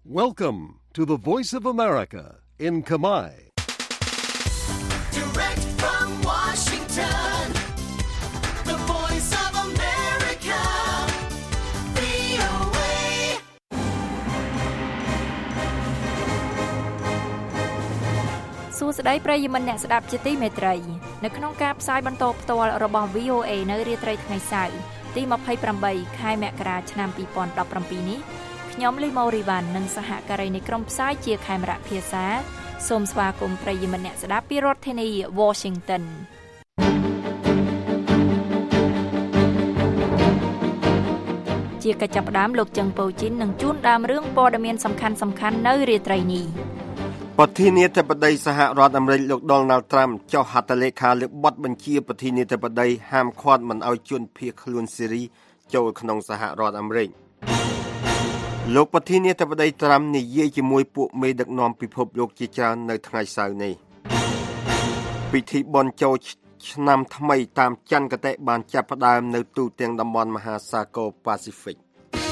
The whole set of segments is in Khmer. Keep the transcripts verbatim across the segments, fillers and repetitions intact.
Welcome to the Voice of America in Khmer. Direct from Washington, the Voice of America, វី អូ เอសួស្តីប្រិយមិត្តអ្នកស្ដាប់ជាទីមេត្រីនៅក្នុងការផ្សាយបន្តផ្ទាល់របស់ វី អូ เอ នៅរាត្រីថ្ងៃសៅរ៍ទីยี่สิบแปดខែមករាឆ្នាំยี่สิบสิบเจ็ดនេះខ្ញុំលីម៉ូរីវ៉ាន់និងសហការីនៃក្រុមផ្សាយជាខេមរៈភាសាសូមស្វាគមន៍ប្រិយមិត្តអ្នកស្ដាប់ពីរដ្ឋធានី Washington ជាកិច្ចចាប់ផ្ដើមលោកចឹងប៉ូជីននឹងជួនដើមរឿងព័ត៌មានសំខាន់ៗនៅរាត្រីនេះប្រធានាធិបតីសហរដ្ឋអាមេរិកលោក Donald Trump ចុះហត្ថលេខាលើបទបញ្ជាប្រធានាធិបតីហាមឃាត់មិនឲ្យជនភៀសខ្លួនស៊េរីចូលក្នុងសហរដ្ឋអាមេរិកលោកប្រធានាធិបតី Trump និយាយជាមួយពួកមេដឹកនាំពិភពលោកជាច្រើននៅថ្ងៃសៅរ៍នេះពិធីបុណ្យចូលឆ្នាំថ្មីតាមច័ន្ទគតិបានចាប់ផ្ដើមនៅទូទាំងតំបន់មហាសាគរប៉ាស៊ីហ្វិក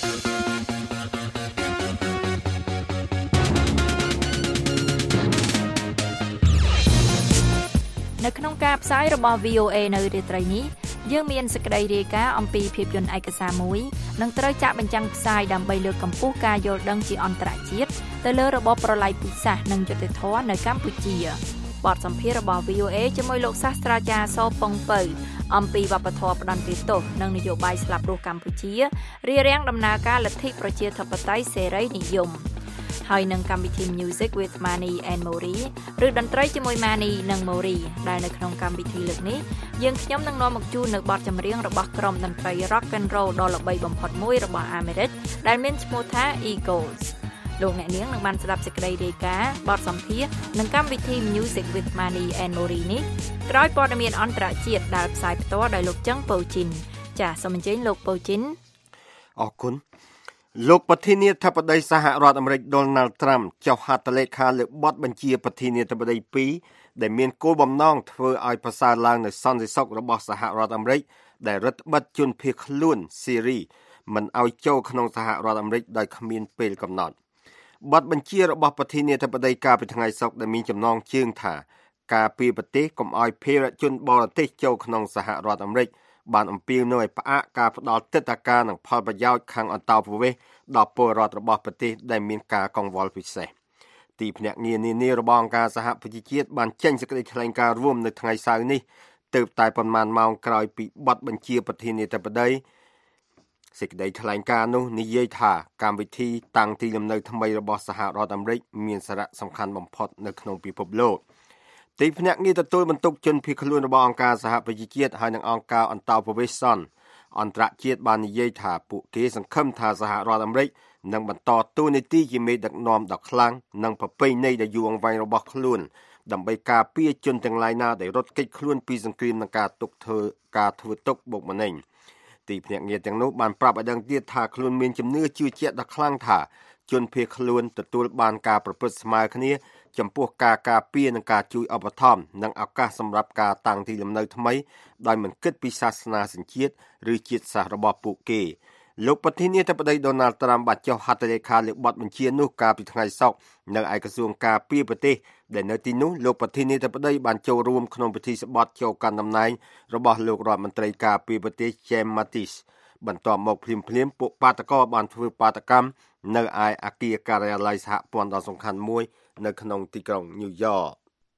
នៅក្នុងការផ្សាយរបស់ វី អូ เอ នៅរាត្រីនេះយើងមានសេចក្តីរាយការណ៍អំពីភាពយន្តឯកសារមួយនឹងត្រូវចាក់បញ្ចាំងផ្សាយដើម្បីលើកកម្ពស់ការយល់ដឹងជាអន្តរជាតិទៅលើរបបប្រល័យពូជសាសន៍និងយុត្តិធម៌នៅកម្ពុជាបទសម្ភាសន៍របស់ វី អូ เอ ជាមួយលោកសាស្ត្រាចារ្យសប៉ុងពៅអំពីវប្បធម៌ផ្ដន្ទាទោសនិងនយោបាយស្លាប់រស់កម្ពុជារារាំងដំណើរការលទ្ធិប្រជាធិបតេយ្យសេរីនិយមហើយនឹងកម្មវិធី Music with Mani and Mori ឬតន្ត្រីជាមួយ Mani និង Mori ដែលនៅក្នុងកម្មវិធីលើកនេះយើងខ្ញុំនឹងនាំមកជូននៅបទចម្រៀងរបស់ក្រុមតន្ត្រី Rock and Roll ដ៏ល្បីបំផុតមួយរបស់អាមេរិកដែលមានឈ្មោះថា Eagles លោកអ្នកនាងនឹងបានស្ដាប់សេចក្តីរាយការណ៍បទសម្ភាសន៍និងកម្មវិធី Music with Mani and Mori នេះក្រោយព័ត៌មានអន្តរជាតិដែលផ្សាយផ្ទាល់ដោយលោកចឹងប៉ូជីនចាសសូមអញ្ជើញលោកប៉ូជីនអរគុណលោកប្រធានាធិបតីសហរដ្ឋអាមេរិក Donald Trump ចុះហត្ថលេខាលើបទបញ្ជាប្រធានាធិបតីពីរដែលមានគោលបំណងធ្វើឲ្យប្រសើរឡើងនូវសន្តិសុខរបស់សហរដ្ឋអាមេរិកដែលរឹតបន្តឹងជនភៀសខ្លួនស៊េរីមិនឲ្យចូលក្នុងសហរដ្ឋអាមេរិកដោយគ្មានពេលកំណត់បទបញ្ជារបស់ប្រធានាធិបតីកាលពីថ្ងៃសុក្រដែលមានចំណងជើងថាការពីប្រទេសកុំឲ្យភេរជនបរទេសចូលក្នុងសហរដ្ឋអាមេរិកបានអំពាវនាវឲ្យផ្អាកការផ្ដល់ទិដ្ឋាការនិងផលប្រយោជន៍ខាងអន្តោប្រវេសន៍ដល់ពលរដ្ឋរបស់ប្រទេសដែលមានការកង្វល់ពិសេសទីភ្នាក់ងារនានារបស់អង្គការសហប្រជាជាតិបានចេញសេចក្តីថ្លែងការណ៍រួមនៅថ្ងៃសៅរ៍នេះទើបតែប៉ុន្មានម៉ោងក្រោយពីបទបញ្ជាប្រធានាធិបតីសេចក្តីថ្លែងការណ៍នោះនិយាយថាកម្មវិធីតាំងទីលំនៅថ្មីរបស់សហរដ្ឋអាមេរិកមានសារៈសំខាន់បំផុតនៅក្នុងពិភពលោកទីភ្នាក់ងារទទួលបន្ទុកជនភៀសខ្លួនរបស់អង្គការសហប្រជាជាតិហើយនិងអង្គការអន្តោប្រវេសន៍សន្តិអន្តរជាតិបាននិយាយថាពួកគេសង្ឃឹមថាសហរដ្ឋអាមេរិកនឹងបន្តតួនាទីជាមេដឹកនាំដ៏ខ្លាំងនិងប្រពៃណីដ៏យូរអង្វែងរបស់ខ្លួនដើម្បីការពារជនទាំងឡាយណាដែលរត់គេចខ្លួនពីសង្គ្រាមនិងការទុកធ្វើការធ្វើទុកបុកម្នេញទីភ្នាក់ងារទាំងនោះបានប្រាប់ឲ្យដឹងទៀតថាខ្លួនមានជំនឿជឿជាក់ដ៏ខ្លាំងថាជនភៀសខ្លួនទទួលបានការប្រព្រឹត្តស្មើគ្នាចំពោះការការពារនិងការជួយឧបត្ថម្ភនិងឱកាសសម្រាប់ការតាំងទីលំនៅថ្មីដោយមិនគិតពីសាសនាសញ្ជាតិឬជាតិសាសន៍របស់ពួកគេលោកប្រធានាធិបតី Donald Trump បានចុះហត្ថលេខាលើបទបញ្ជានោះកាលពីថ្ងៃសុក្រនៅឯក្រសួងការពារប្រទេសដែលនៅទីនោះលោកប្រធានាធិបតីបានចូលរួមក្នុងពិធីស្បត់ចូលកាន់តំណែងរបស់លោករដ្ឋមន្ត្រីការពារប្រទេស James Mattis បន្ទាប់មកភ្លាមៗពួកបាតកោបានធ្វើបាតកម្មនៅឯអគារការិយាល័យសហព័ន្ធដ៏សំខាន់មួយនៅក្នុងទីក្រុង New York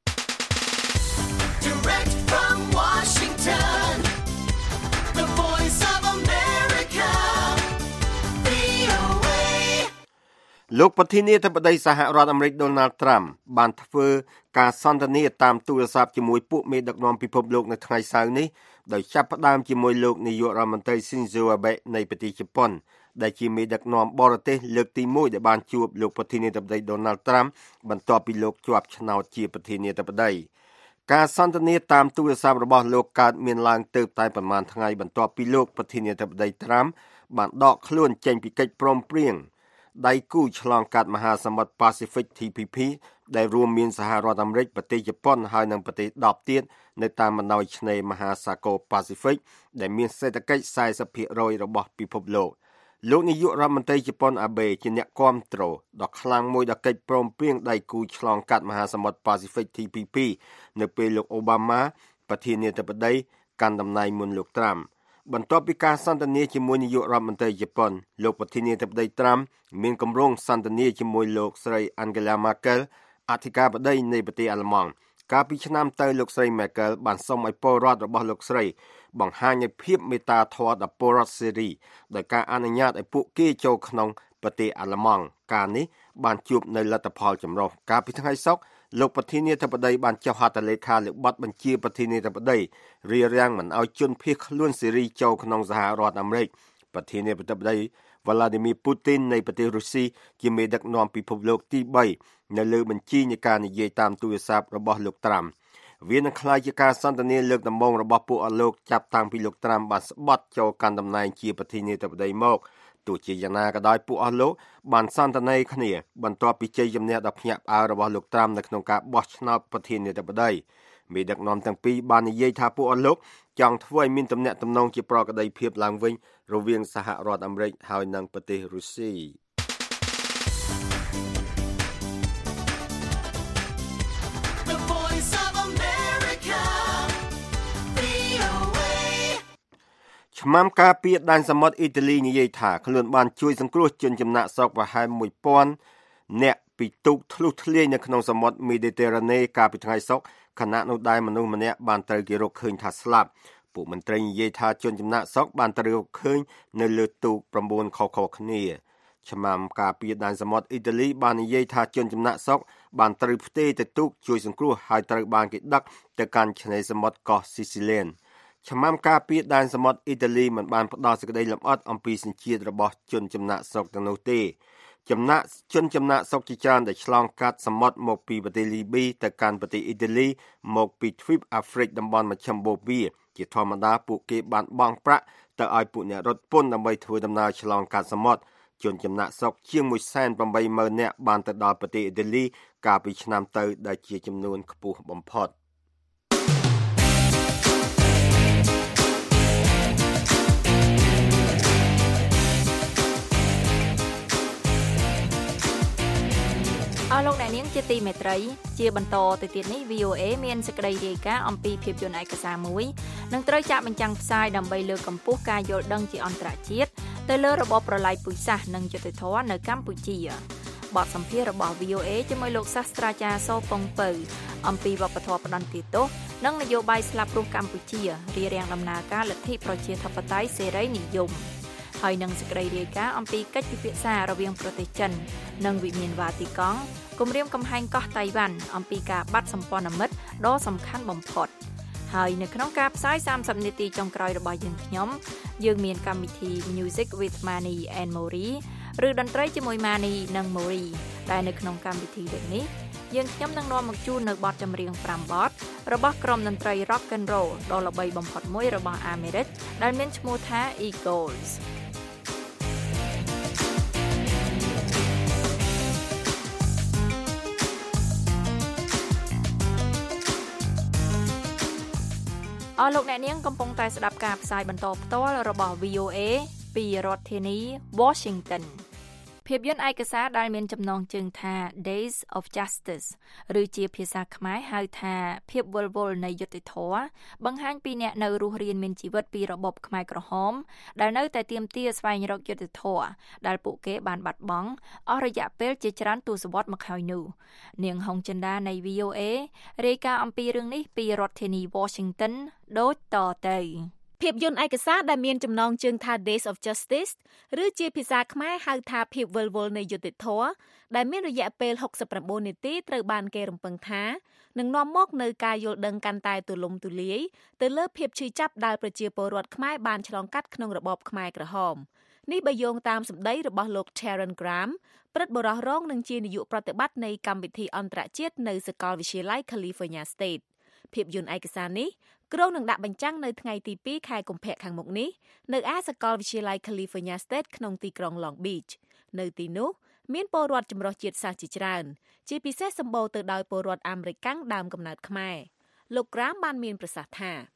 Direct from Washington, the Voice of America, វី អូ เอលោកប្រធានាធិបតីសហរដ្ឋអាមេរិក Donald Trump បានធ្វើការសន្ទនាតាមទូរស័ព្ទជាមួយពួកមេដឹកនាំពិភពលោកនៅថ្ងៃសៅរ៍នេះដោយចាប់ផ្ដើមជាមួយលោកនាយករដ្ឋមន្ត្រី Shinzo Abe នៃប្រទេសជប៉ុនដែលជាមេដឹកនាំបរទេសលើកទីមួយដែលបានជួបលោកប្រធានាធិបតី Donald Trump បន្ទាប់ពីលោកជាប់ឆ្នោតជាប្រធានាធិបតីការសន្ទនាតាមទូរស័ព្ទរបស់លោកកើតមានឡើងទៅតែប្រមាណថ្ងៃបន្ទាប់ពីលោកប្រធានាធិបតី Trump បានដកខ្លួនចេញពីកិច្ចព្រមព្រៀងដៃគូឆ្លងកាត់មហាសមុទ្រ Pacific ที พี พี ដែលរួមមានសហរដ្ឋអាមេរិកប្រទេសជប៉ុនហើយនិងប្រទេសដប់ទៀតនៅតាមបណ្ដោយឆ្នេរមហាសាគរ Pacific ដែលមានសេដ្ឋកិច្ច สี่สิบเปอร์เซ็นต์ របស់ពិភពលោកលោកនាយករដ្ឋមន្ត្រីជប៉ុនអាបេជាអ្នកគាំទ្រដ៏ខ្លាំងមួយដល់កិច្ចព្រមព្រៀងដៃគូឆ្លងកាត់មហាសមុទ្រប៉ាស៊ីហ្វិក T P P នៅពេលលោកអូបាម៉ាប្រធានាធិបតីកាន់តំណែងមុនលោកត្រាំបន្ទាប់ពីការសន្ទនាជាមួយនាយករដ្ឋមន្ត្រីជប៉ុនលោកប្រធានាធិបតីត្រាំមានគម្រោងសន្ទនាជាមួយលោកស្រី Angela Merkel អធិការបតីនៃប្រទេសអាល្លឺម៉ង់កាលពីឆ្នាំទៅលោកស្រី Merkel បានសុំឲ្យពលរដ្ឋរបស់លោកស្រីបង្ហាញនូវភាពមេត្តាធម៌ដល់ពលរដ្ឋសេរីដោយការអនុញ្ញាតឲ្យពួកគេចូលក្នុងប្រទេសអាល្លឺម៉ង់ការនេះបានជួបនៅលទ្ធផលចម្រុះកាលពីថ្ងៃសុក្រលោកប្រធានាធិបតីបានចុះហត្ថលេខាលើបទបញ្ជាប្រធានាធិបតីរារាំងមិនឲ្យជនភៀសខ្លួនសេរីចូលក្នុងសហរដ្ឋអាមេរិកប្រធានាធិបតី Vladimir Putin នៃប្រទេសរុស្ស៊ីជាមេដឹកនាំពិភពលោកទីបីនៅលើបញ្ជីនៃការនិយាយតាមទូរស័ព្ទរបស់លោកត្រាំវានឹងក្លាយជាការសន្ទនាលើកដំបូងរបស់ពួកអលោកចាប់តាំងពីលោកត្រាំបានស្បត់ចូលកាន់តំណែងជាប្រធានាធិបតីមកទោះជាយ៉ាងណាក៏ដោយពួកអស់លោកបានសន្ទនាគ្នាបន្ទាប់ពីជ័យជំនះដ៏ភ្ញាក់ផ្អើលរបស់លោកត្រាំនៅក្នុងការបោះឆ្នោតប្រធានាធិបតីមេដឹកនាំទាំងពីរបាននិយាយថាពួកអស់លោកចង់ធ្វើឲ្យមានទំនាក់ទំនងជាប្រក្រតីភាពឡើងវិញរវាងសហរដ្ឋអាមេរិកហើយនិងប្រទេសរុស្ស៊ីឆ្មាំការពារដែនសមុទ្រអ៊ីតាលីនិយាយថាខ្លួនបានជួយសង្គ្រោះជនចំណាក់ស្រុកប្រហែលមួយពាន់អ្នកពីទូកធ្លុះធ្លាយនៅក្នុងសមុទ្រមេឌីទែរ៉ាណេកាលពីថ្ងៃសុក្រខណៈនោះដែរមនុស្សម្នាក់បានត្រូវគេរកឃើញថាស្លាប់ពួកមន្ត្រីនិយាយថាជនចំណាក់ស្រុកបានត្រូវរកឃើញនៅលើទូក៩ខុសៗគ្នាឆ្មាំការពារដែនសមុទ្រអ៊ីតាលីបាននិយាយថាជនចំណាក់ស្រុកបានត្រូវផ្ទេរទៅទូកជួយសង្គ្រោះហើយត្រូវបានគេដឹកទៅកាន់ឆ្នេរសមុទ្រកោះស៊ីស៊ីឡែនឆ្មាំការពារដែនសមុទ្រអ៊ីតាលីមិនបានផ្ដល់សេចក្តីលម្អិតអំពីសញ្ជាតិរបស់ជនចំណាក់ស្រុកទាំងនោះទេចំណាក់ជនចំណាក់ស្រុកជាច្រើនដែលឆ្លងកាត់សមុទ្រមកពីប្រទេសលីប៊ីទៅកាន់ប្រទេសអ៊ីតាលីមកពីទ្វីបអាហ្វ្រិកតំបន់មជ្ឈិមបូព៌ាជាធម្មតាពួកគេបានបង់ប្រាក់ទៅឲ្យពួកអ្នករត់ពន្ធដើម្បីធ្វើដំណើរឆ្លងកាត់សមុទ្រជនចំណាក់ស្រុកជាង មួយសែនប្រាំបីម៉ឺន នាក់បានទៅដល់ប្រទេសអ៊ីតាលីកាលពីឆ្នាំទៅដែលជាចំនួនខ្ពស់បំផុតអស់លោកអ្នកនាងជាទីមេត្រីជាបន្តទៅទៀតនេះ V O A មានសេចក្តីរាយការណ៍អំពីភាពយន្តឯកសារមួយនឹងត្រូវចាក់បញ្ចាំងផ្សាយដើម្បីលើកកម្ពស់ការយល់ដឹងជាអន្តរជាតិទៅលើរបបប្រល័យពូជសាសន៍និងយុត្តិធម៌នៅកម្ពុជាបទសម្ភាសន៍របស់ V O A ជាមួយលោកសាស្ត្រាចារ្យសូប៉ុងពៅអំពីវប្បធម៌ផ្ដន្ទាទោសនិងនយោបាយស្លាប់រស់កម្ពុជារារាំងដំណើរការលទ្ធិប្រជាធិបតេយ្យសេរីនិយមហើយនឹងសេចក្តីរាយការណ៍អំពីកិច្ចពិភាក្សារវាងប្រទេសចិននិងវិមានវ៉ាទីកង់គម្រាមកំហែងកោះតៃវ៉ាន់អំពីការបាត់សម្ព័ន្ធមិត្តដ៏សំខាន់បំផុតហើយនៅក្នុងការផ្សាយសាមសិបនាទីចុងក្រោយរបស់យើងខ្ញុំយើងមានកម្មវិធី Music with Mani and Mori ឬតន្ត្រីជាមួយ Mani និង Mori ដែលនៅក្នុងកម្មវិធីដូចនេះយើងខ្ញុំនឹងនាំមកជូននៅបទចម្រៀងប្រាំបទរបស់ក្រុមតន្ត្រី Rock and Roll ដ៏ល្បីបំផុតមួយរបស់អាមេរិកដែលមានឈ្មោះថា Eaglesអស់លោកអ្នកនាងកំពុងតែស្ដាប់ការផ្សាយបន្តផ្ទាល់របស់ V O A ពីរដ្ឋធានី Washington ភាពយន្តឯកសារដែលមានចំណងជើងថា Days of Justice ឬជាភាសាខ្មែរហៅថាភាពវិលវល់នៃយុត្តិធម៌បង្ហាញពីអ្នកនៅរស់រានមានជីវិតពីរបបខ្មែរក្រហមដែលនៅតែទាមទារស្វែងរកយុត្តិធម៌ដែលពួកគេបានបាត់បង់អស់រយៈពេលជាច្រើនទសវត្សរ៍មកហើយនោះនាងហុងចិន្តានៃ V O A រាយការណ៍អំពីរឿងនេះពីរដ្ឋធានី Washington ដូចតទៅភាពយន្តឯកសារដែលមានចំណងជើងថា Days of Justice ឬជាភាសាខ្មែរហៅថាភាពវិលវល់នៃយុត្តិធម៌ដែលមានរយៈពេលហុកសិបប្រាំបួននាទីត្រូវបានគេរំពឹងថានឹងនាំមកនូវការយល់ដឹងកាន់តែទូលំទូលាយទៅលើភាពឈឺចាប់ដែលប្រជាពលរដ្ឋខ្មែរបានឆ្លងកាត់ក្នុងរបបខ្មែរក្រហមនេះបើយោងតាមសម្ដីរបស់លោក Taron Graham ព្រឹទ្ធបុរសរងនិងជានាយកប្រតិបត្តិនៃកម្មវិធីអន្តរជាតិនៅសាកលវិទ្យាល័យ California State ភាពយន្តឯកសារនេះក្រុងនឹងដាក់បញ្ចាំងនៅថ្ងៃទីពីរខែកុម្ភៈខាងមុខនេះនៅឯសាកលវិទ្យាល័យ California State ក្នុងទីក្រុង Long Beach នៅទីនោះមានពលរដ្ឋចម្រុះជាតិសាសន៍ជាច្រើនជាពិសេសសម្បូរទៅដោយពលរដ្ឋអាមេរិកកាំងដើមកំណើតខ្មែរលោក Graham បានមានប្រសាសន៍ថា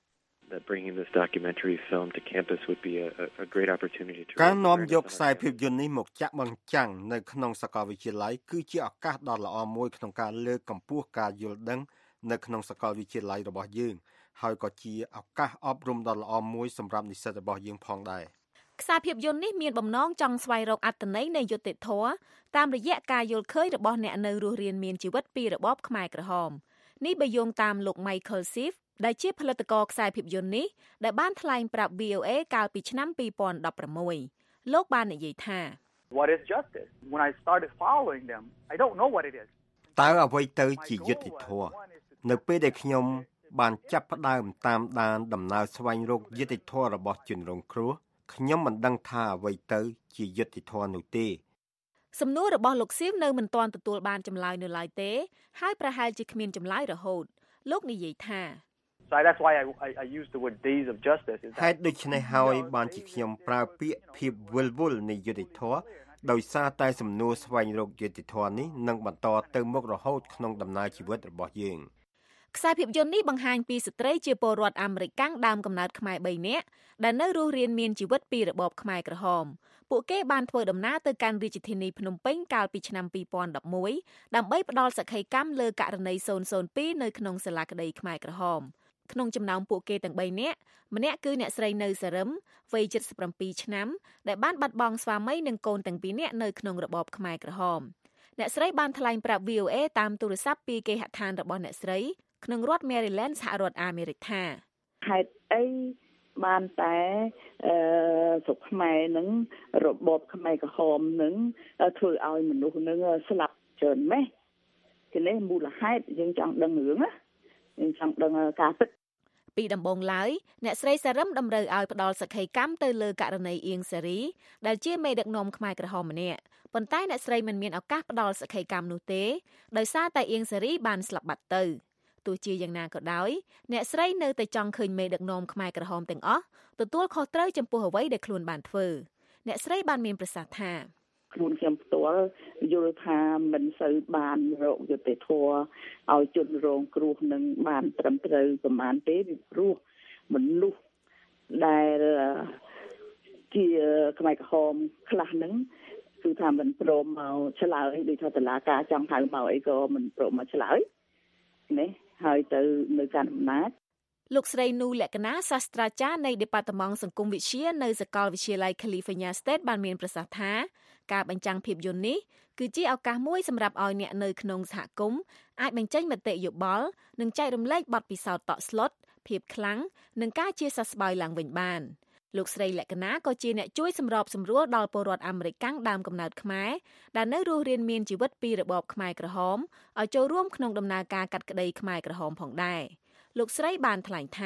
that bringing this documentary film to campus would be a, a, a great opportunity to ការនាំយកខ្សែភាពយន្តនេះមកចាក់បញ្ចាំងនៅក្នុងសាកលវិទ្យាល័យគឺជាឱកាសដ៏ល្អមួយក្នុងការលើកកម្ពស់ការយល់ដឹងនៅក្នុងសាកលវិទ្យាល័យរបស់យើងហើយក៏ជាឱកាសអប់រំដ៏ល្អមួយសម្រាប់និស្សិតរបស់យើងផងដែរខ្សែភាពយន្តនេះមានបំណងចង់ស្វែងរកអត្ថន័យនៃយុត្តិធម៌តាមរយៈការយល់ឃើញរបស់អ្នកនៅរស់រានមានជីវិតពីរបបខ្មែរក្រហមនេះបើយោងតាមលោក Michael Siff ដែលជាផលិតករខ្សែភាពយន្តនេះដែលបានថ្លែងប្រាប់ V O A កាលពីឆ្នាំtwo thousand sixteenលោកបាននិយាយថា What is justice? When I started following them, I don't know what it is. តើអ្វីទៅជាយុត្តិធម៌នៅពេលដែលខ្ញុំបានចាប់ផ្ដើមតាមដានដំណើរស្វែងរកយុត្តិធម៌របស់ជនរងគ្រោះខ្ញុំមិនដឹងថាអ្វីទៅជាយុត្តិធម៌នោះទេសំណួររបស់លោកសៀវនៅមិនទាន់ទទួលបានចម្លើយនៅឡើយទេហើយប្រហែលជាគ្មានចម្លើយរហូតលោកនិយាយថា So that's why I I, I use the word days of justice. ហេតុដូច្នេះហើយបានជាខ្ញុំប្រើពាក្យភាពវិលវល់នៃយុត្តិធម៌ដោយសារតែសំណួរស្វែងរកយុត្តិធម៌នេះនឹងបន្តទៅមុខរហូតក្នុងដំណើរជីវិតរបស់យើងខ្សែភាពយន្តនេះបង្ហាញពីស្ត្រីជាពលរដ្ឋអាមេរិកកាំងដើមកំណើតខ្មែរthreeនាក់ដែលនៅរស់រានមានជីវិតពីរបបខ្មែរក្រហមពួកគេបានធ្វើដំណើរទៅកាន់រាជធានីភ្នំពេញកាលពីឆ្នាំtwo thousand elevenដើម្បីផ្ដល់សក្ខីកម្មលើករណីzero zero twoនៅក្នុងសាលាក្តីខ្មែរក្រហមក្នុងចំណោមពួកគេទាំងthreeនាក់ម្នាក់គឺអ្នកស្រីនៅសារឹមវ័យseventy-sevenឆ្នាំដែលបានបាត់បង់ស្វាមីនិងកូនទាំងពីរនាក់នៅក្នុងរបបខ្មែរក្រហមអ្នកស្រីបានថ្លែងប្រាប់ V O A តាមទូរស័ព្ទពីគេហដ្ឋានរបស់អ្នកស្រីក្នុងរដ្ឋ Maryland សហរដ្ឋអាមេរិកថាហេតុអីបានតែអឺស្រុកខ្មែរនឹងរបបខ្មែរក្រហមនឹងធ្វើឲ្យមនុស្សនឹងស្លាប់ច្រើនម៉េះគឺនេះមូលហេតុយើងចង់ដឹងរឿងណាយើងចង់ដឹងការពិតពីដំបូងឡើយអ្នកស្រីសារឹមតម្រូវឲ្យផ្ដល់សក្ខីកម្មទៅលើករណីអៀងសេរីដែលជាមេដឹកនាំខ្មែរក្រហមម្នាក់ប៉ុន្តែអ្នកស្រីមិនមានឱកាសផ្ដល់សក្ខីកម្មនោះទេដោយសារតែអៀងសេរីបានស្លាប់បាត់ទៅទោះជាយ៉ាងណាក៏ដោយអ្នកស្រីនៅតែចង់ឃើញមេដឹកនាំខ្មែរក្រហមទាំងអស់ទទួលខុសត្រូវចំពោះអ្វីដែលខ្លួនបានធ្វើអ្នកស្រីបានមានប្រសាសន៍ថាខ្លួនខ្ញុំផ្ទាល់យល់ថាមិនសូវបានរកយុត្តិធម៌ឲ្យជនរងគ្រោះនឹងបានត្រឹមត្រូវប្រមាណទេពីព្រោះមនុស្សដែលជាខ្មែរក្រហមខ្លះហ្នឹងគឺថាមិនព្រមមកឆ្លើយដូចថាតុលាការចង់ហៅមកអីក៏មិនព្រមមកឆ្លើយនេះហើយទៅនៅកាន់អំណាចលោកស្រីនូលក្ខណាសាស្ត្រាចារ្យនៃ Department សង្គមវិទ្យានៅសាកលវិទ្យាល័យ California State បានមានប្រសាសន៍ថាការបញ្ចាំងភាពយន្តនេះគឺជាឱកាសមួយសម្រាប់ឲ្យអ្នកនៅក្នុងសហគមន៍អាចបញ្ចេញមតិយោបល់និងចែករំលែកបទពិសោធន៍តក់ស្លុតភាពខ្លាំងនិងការជាសះស្បើយឡើងវិញបានលោកស្រីលក្ខណាក៏ជាអ្នកជួយសម្របសម្រួលដល់ពលរដ្ឋអាមេរិកកាំងដើមកំណើតខ្មែរដែលនៅរស់រានមានជីវិតពីរបបខ្មែរក្រហមឲ្យចូលរួមក្នុងដំណើរការកាត់ក្តីខ្មែរក្រហមផងដែរលោកស្រីបានថ្លែងថា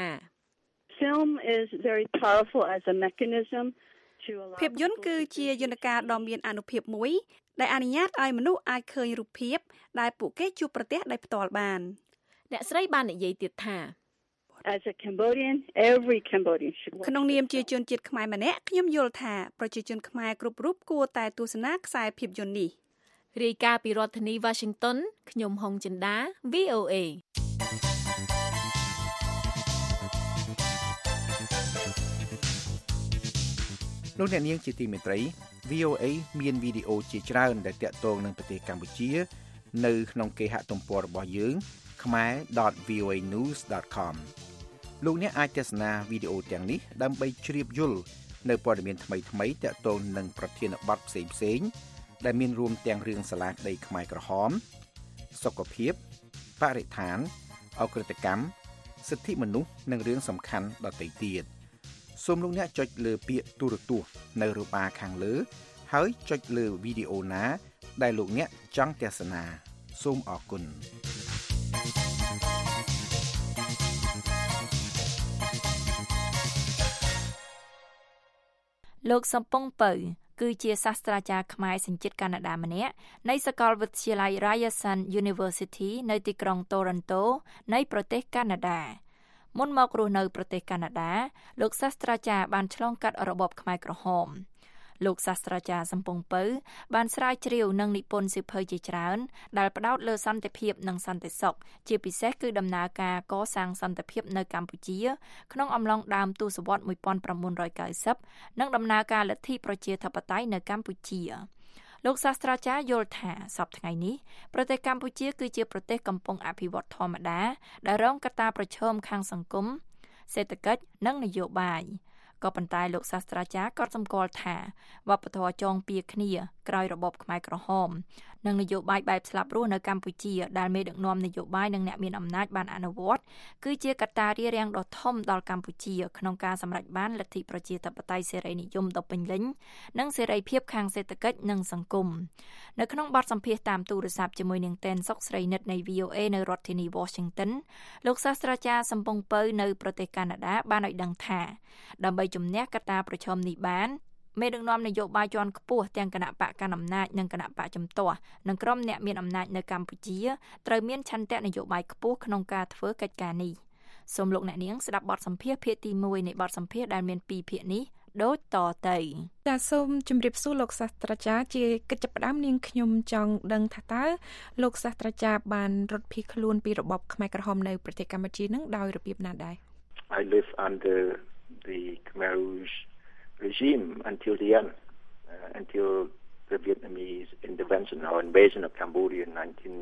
Film is very powerful as a mechanism to ភាពយន្តគឺជាយន្តការដ៏មានអានុភាពមួយដែលអនុញ្ញាតឲ្យមនុស្សអាចឃើញរូបភាពដែលពួកគេជួបប្រទះដោយផ្ទាល់បានអ្នកស្រីបាននិយាយទៀតថា As a Cambodian every Cambodian should watch ក្នុងនាមជាជនជាតិខ្មែរម្នាក់ខ្ញុំយល់ថាប្រជាជនខ្មែរគ្រប់រូបគួរតែទស្សនាខ្សែភាពយន្តនេះរាយការណ៍ពីរដ្ឋធានី Washington ខ្ញុំហុងចិន្តា V O A លោកអ្នកនាងជាទីមេត្រី V O A មានវីដេអូជាច្រើនដែលទាក់ទងនឹងប្រទេសកម្ពុជានៅក្នុងគេហទំព័ររបស់យើងខ្មែរ dot v o a news dot com លោកអ្នកអាចទស្សនាវីដេអូទាំងនេះដើម្បីជ្រាបយល់នៅព័ត៌មានថ្មីៗទាក់ទងនឹងប្រធានបទផ្សេងៗដែលមានរួមទាំងរឿងសាលាក្តីខ្មែរក្រហមសុខភាពបរិស្ថានអក្រិតកម្មសិទ្ធិមនុស្សនិងរឿងសំខាន់ដទៃទៀតសូមលោកអ្នកចុចលើពាក្យទូរទស្សន៍នៅរូបអាខាងលើហើយចុចលើវីដេអូណាដែលលោកអ្នកចង់ទស្សនាសូមអរគុណលោកសំពងពៅគឺជាសាស្ត្រាចារ្យខ្មែរសញ្ជាតិកាណាដាម្នាក់នៃសាកលវិទ្យាល័យ Ryerson University នៅទីក្រុង Toronto នៃប្រទេសកាណាដាមុនមករស់នៅប្រទេសកាណាដាលោកសាស្ត្រាចារ្យបានឆ្លងកាត់របបខ្មែរក្រហមលោកសាស្ត្រាចារ្យសំពង់ពៅបានស្រាវជ្រាវនិងនិពន្ធសៀវភៅជាច្រើនដែលផ្ដោតលើសន្តិភាពនិងសន្តិសុខជាពិសេសគឺដំណើរការកសាងសន្តិភាពនៅកម្ពុជាក្នុងអំឡុងដើមទសវត្សរ៍nineteen ninetyនិងដំណើរការលទ្ធិប្រជាធិបតេយ្យនៅកម្ពុជាលោកសាស្ត្រាចារ្យយល់ថាសប្តាហ៍ថ្ងៃនេះប្រទេសកម្ពុជាគឺជាប្រទេសកំពុងអភិវឌ្ឍធម្មតាដែលរងកត្តាប្រឈមខាងសង្គមសេដ្ឋកិច្ចនិងនយោបាយក៏ប៉ុន្តែលោកសាស្ត្រាចារ្យក៏សម្គាល់ថាវប្បធម៌ចងពៀគ្នាក្រោយរបបខ្មែរក្រហមនិងនយោបាយបែបស្លាប់រស់នៅកម្ពុជាដែលមេដឹកនាំនយោបាយនិងអ្នកមានអំណាចបានអនុវត្តគឺជាកត្តារារាំងដ៏ធំដល់កម្ពុជាក្នុងការសម្រេចបានលទ្ធិប្រជាធិបតេយ្យសេរីនិយមដ៏ពេញលេញនិងសេរីភាពខាងសេដ្ឋកិច្ចនិងសង្គមនៅក្នុងបទសម្ភាសន៍តាមទូរស័ព្ទជាមួយនឹងតែនសុកស្រីនិតនៃ V O A នៅរដ្ឋធានី Washington លោកសាស្ត្រាចារ្យសំពង់ពៅនៅប្រទេសកាណាដាបានឲ្យដឹងថាដើម្បីជំនះកត្តាប្រឈមនេះបានមេដឹកនាំនយោបាយជាន់ខ្ពស់ទាំងគណៈបកកណ្ដាលអំណាចនិងគណៈបកជំទាស់និងក្រុមអ្នកមានអំណាចនៅកម្ពុជាត្រូវមានឆន្ទៈនយោបាយខ្ពស់ក្នុងការធ្វើកិច្ចការនេះសូមលោកអ្នកនាងស្ដាប់បទសម្ភាសន៍ភាគទីoneនៃបទសម្ភាសន៍ដែលមានពីរភាគនេះដូចតទៅចាសសូមជម្រាបសួរលោកសាស្ត្រាចារ្យជាកិច្ចផ្ដើមនាងខ្ញុំចង់ដឹងថាតើលោកសាស្ត្រាចារ្យបានរត់ភៀសខ្លួនពីរបបខ្មែរក្រហមនៅប្រទេសកម្ពុជានឹងដោយរបៀបណាដែរ I live under the Khmer Rouge regime until the end, uh, until the Vietnamese intervention or invasion of Cambodia in nineteen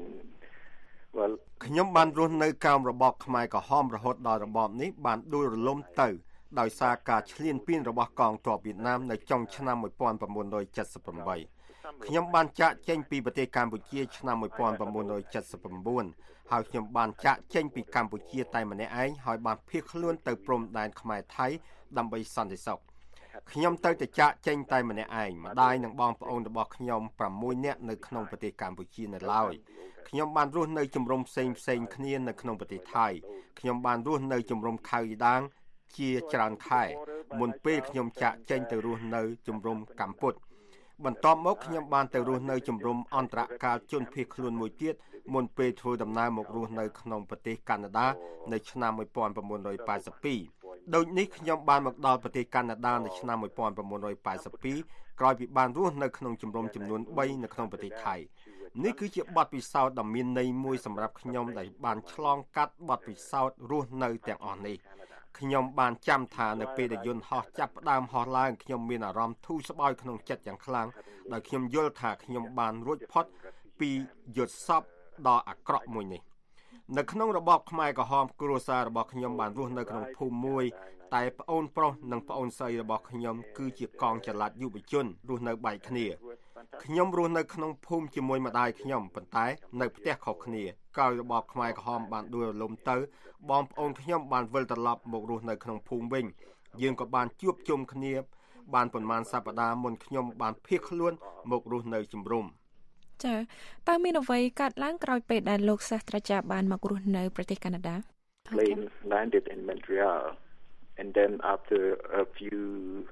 well ខ្ញុំបានរស់នៅក្រោមរបបខ្មែរក្រហមរហូតដល់របបនេះបានដួលរលំទៅដោយសារការឈ្លានពានរបស់កងទ័ពវៀតណាមនៅចុងឆ្នាំnineteen seventy-eightខ្ញុំបានចាកចេញពីប្រទេសកម្ពុជាឆ្នាំnineteen seventy-nineហើយខ្ញុំបានចាកចេញពីកម្ពុជាតែម្នាក់ឯងហើយបានភៀសខ្លួនទៅព្រំដែនខ្មែរថៃដើម្បីសន្តិសុខខ្ញុំទៅតែចាកចេញតែម្នាក់ឯងម្ដាយនិងបងប្អូនរបស់ខ្ញុំsixនាក់នៅក្នុងប្រទេសកម្ពុជានៅឡើយខ្ញុំបានរស់នៅជំរំផ្សេងផ្សេងគ្នានៅក្នុងប្រទេសថៃខ្ញុំបានរស់នៅជំរំខៅយដាងជាច្រើនខែមុនពេលខ្ញុំចាកចេញទៅរស់នៅជំរំកម្ពុជាបន្ទាប់មកខ្ញុំបានទៅរស់នៅជំរំអន្តរកាលជនភៀសខ្លួនមួយទៀតមុនពេលធ្វើដំណើរមករស់នៅក្នុងប្រទេសកាណាដានៅឆ្នាំnineteen eighty-twoដូចនេះខ្ញុំបានមកដល់ប្រទេសកាណាដានៅឆ្នាំnineteen eighty-twoក្រោយពីបានរស់នៅក្នុងជំរំចំនួនthreeនៅក្នុងប្រទេសថៃនេះគឺជាបទពិសោធន៍ដ៏មានន័យមួយសម្រាប់ខ្ញុំដែលបានឆ្លងកាត់បទពិសោធន៍រស់នៅទាំងអស់នេះខ្ញុំបានចាំថានៅពេលដែលយន្តហោះចាប់ផ្ដើមហោះឡើងខ្ញុំមានអារម្មណ៍ធូរស្បើយក្នុងចិត្តយ៉ាងខ្លាំងដោយខ្ញុំយល់ថាខ្ញុំបានរួចផុតពីយុទ្ធសព្ទដ៏អាក្រក់មួយនេះនៅក្នុងរបបខ្មែរក្រហមគ្រួសាររបស់ខ្ញុំបានរស់នៅក្នុងភូមិមួយតែប្អូនប្រុសនិងប្អូនស្រីរបស់ខ្ញុំគឺជាកងចល័តយុវជនរស់នៅបែកគ្នាខ្ញុំរស់នៅក្នុងភូមិជាមួយម្ដាយខ្ញុំប៉ុន្តែនៅផ្ទះខុសគ្នាក្រោយរបបខ្មែរក្រហមបានដួលរលំទៅបងប្អូនខ្ញុំបានវិលត្រឡប់មករស់នៅក្នុងភូមិវិញយើងក៏បានជួបជុំគ្នាបានប៉ុន្មានសប្តាហ៍មុនខ្ញុំបានភៀសខ្លួនមករស់នៅជំរំចា៎តើមានអ្វីកើតឡើងក្រោយពេលដែលលោកសាស្ត្រាចារ្យបានមករស់នៅប្រទេសកាណាដា plane landed in Montreal and then after a few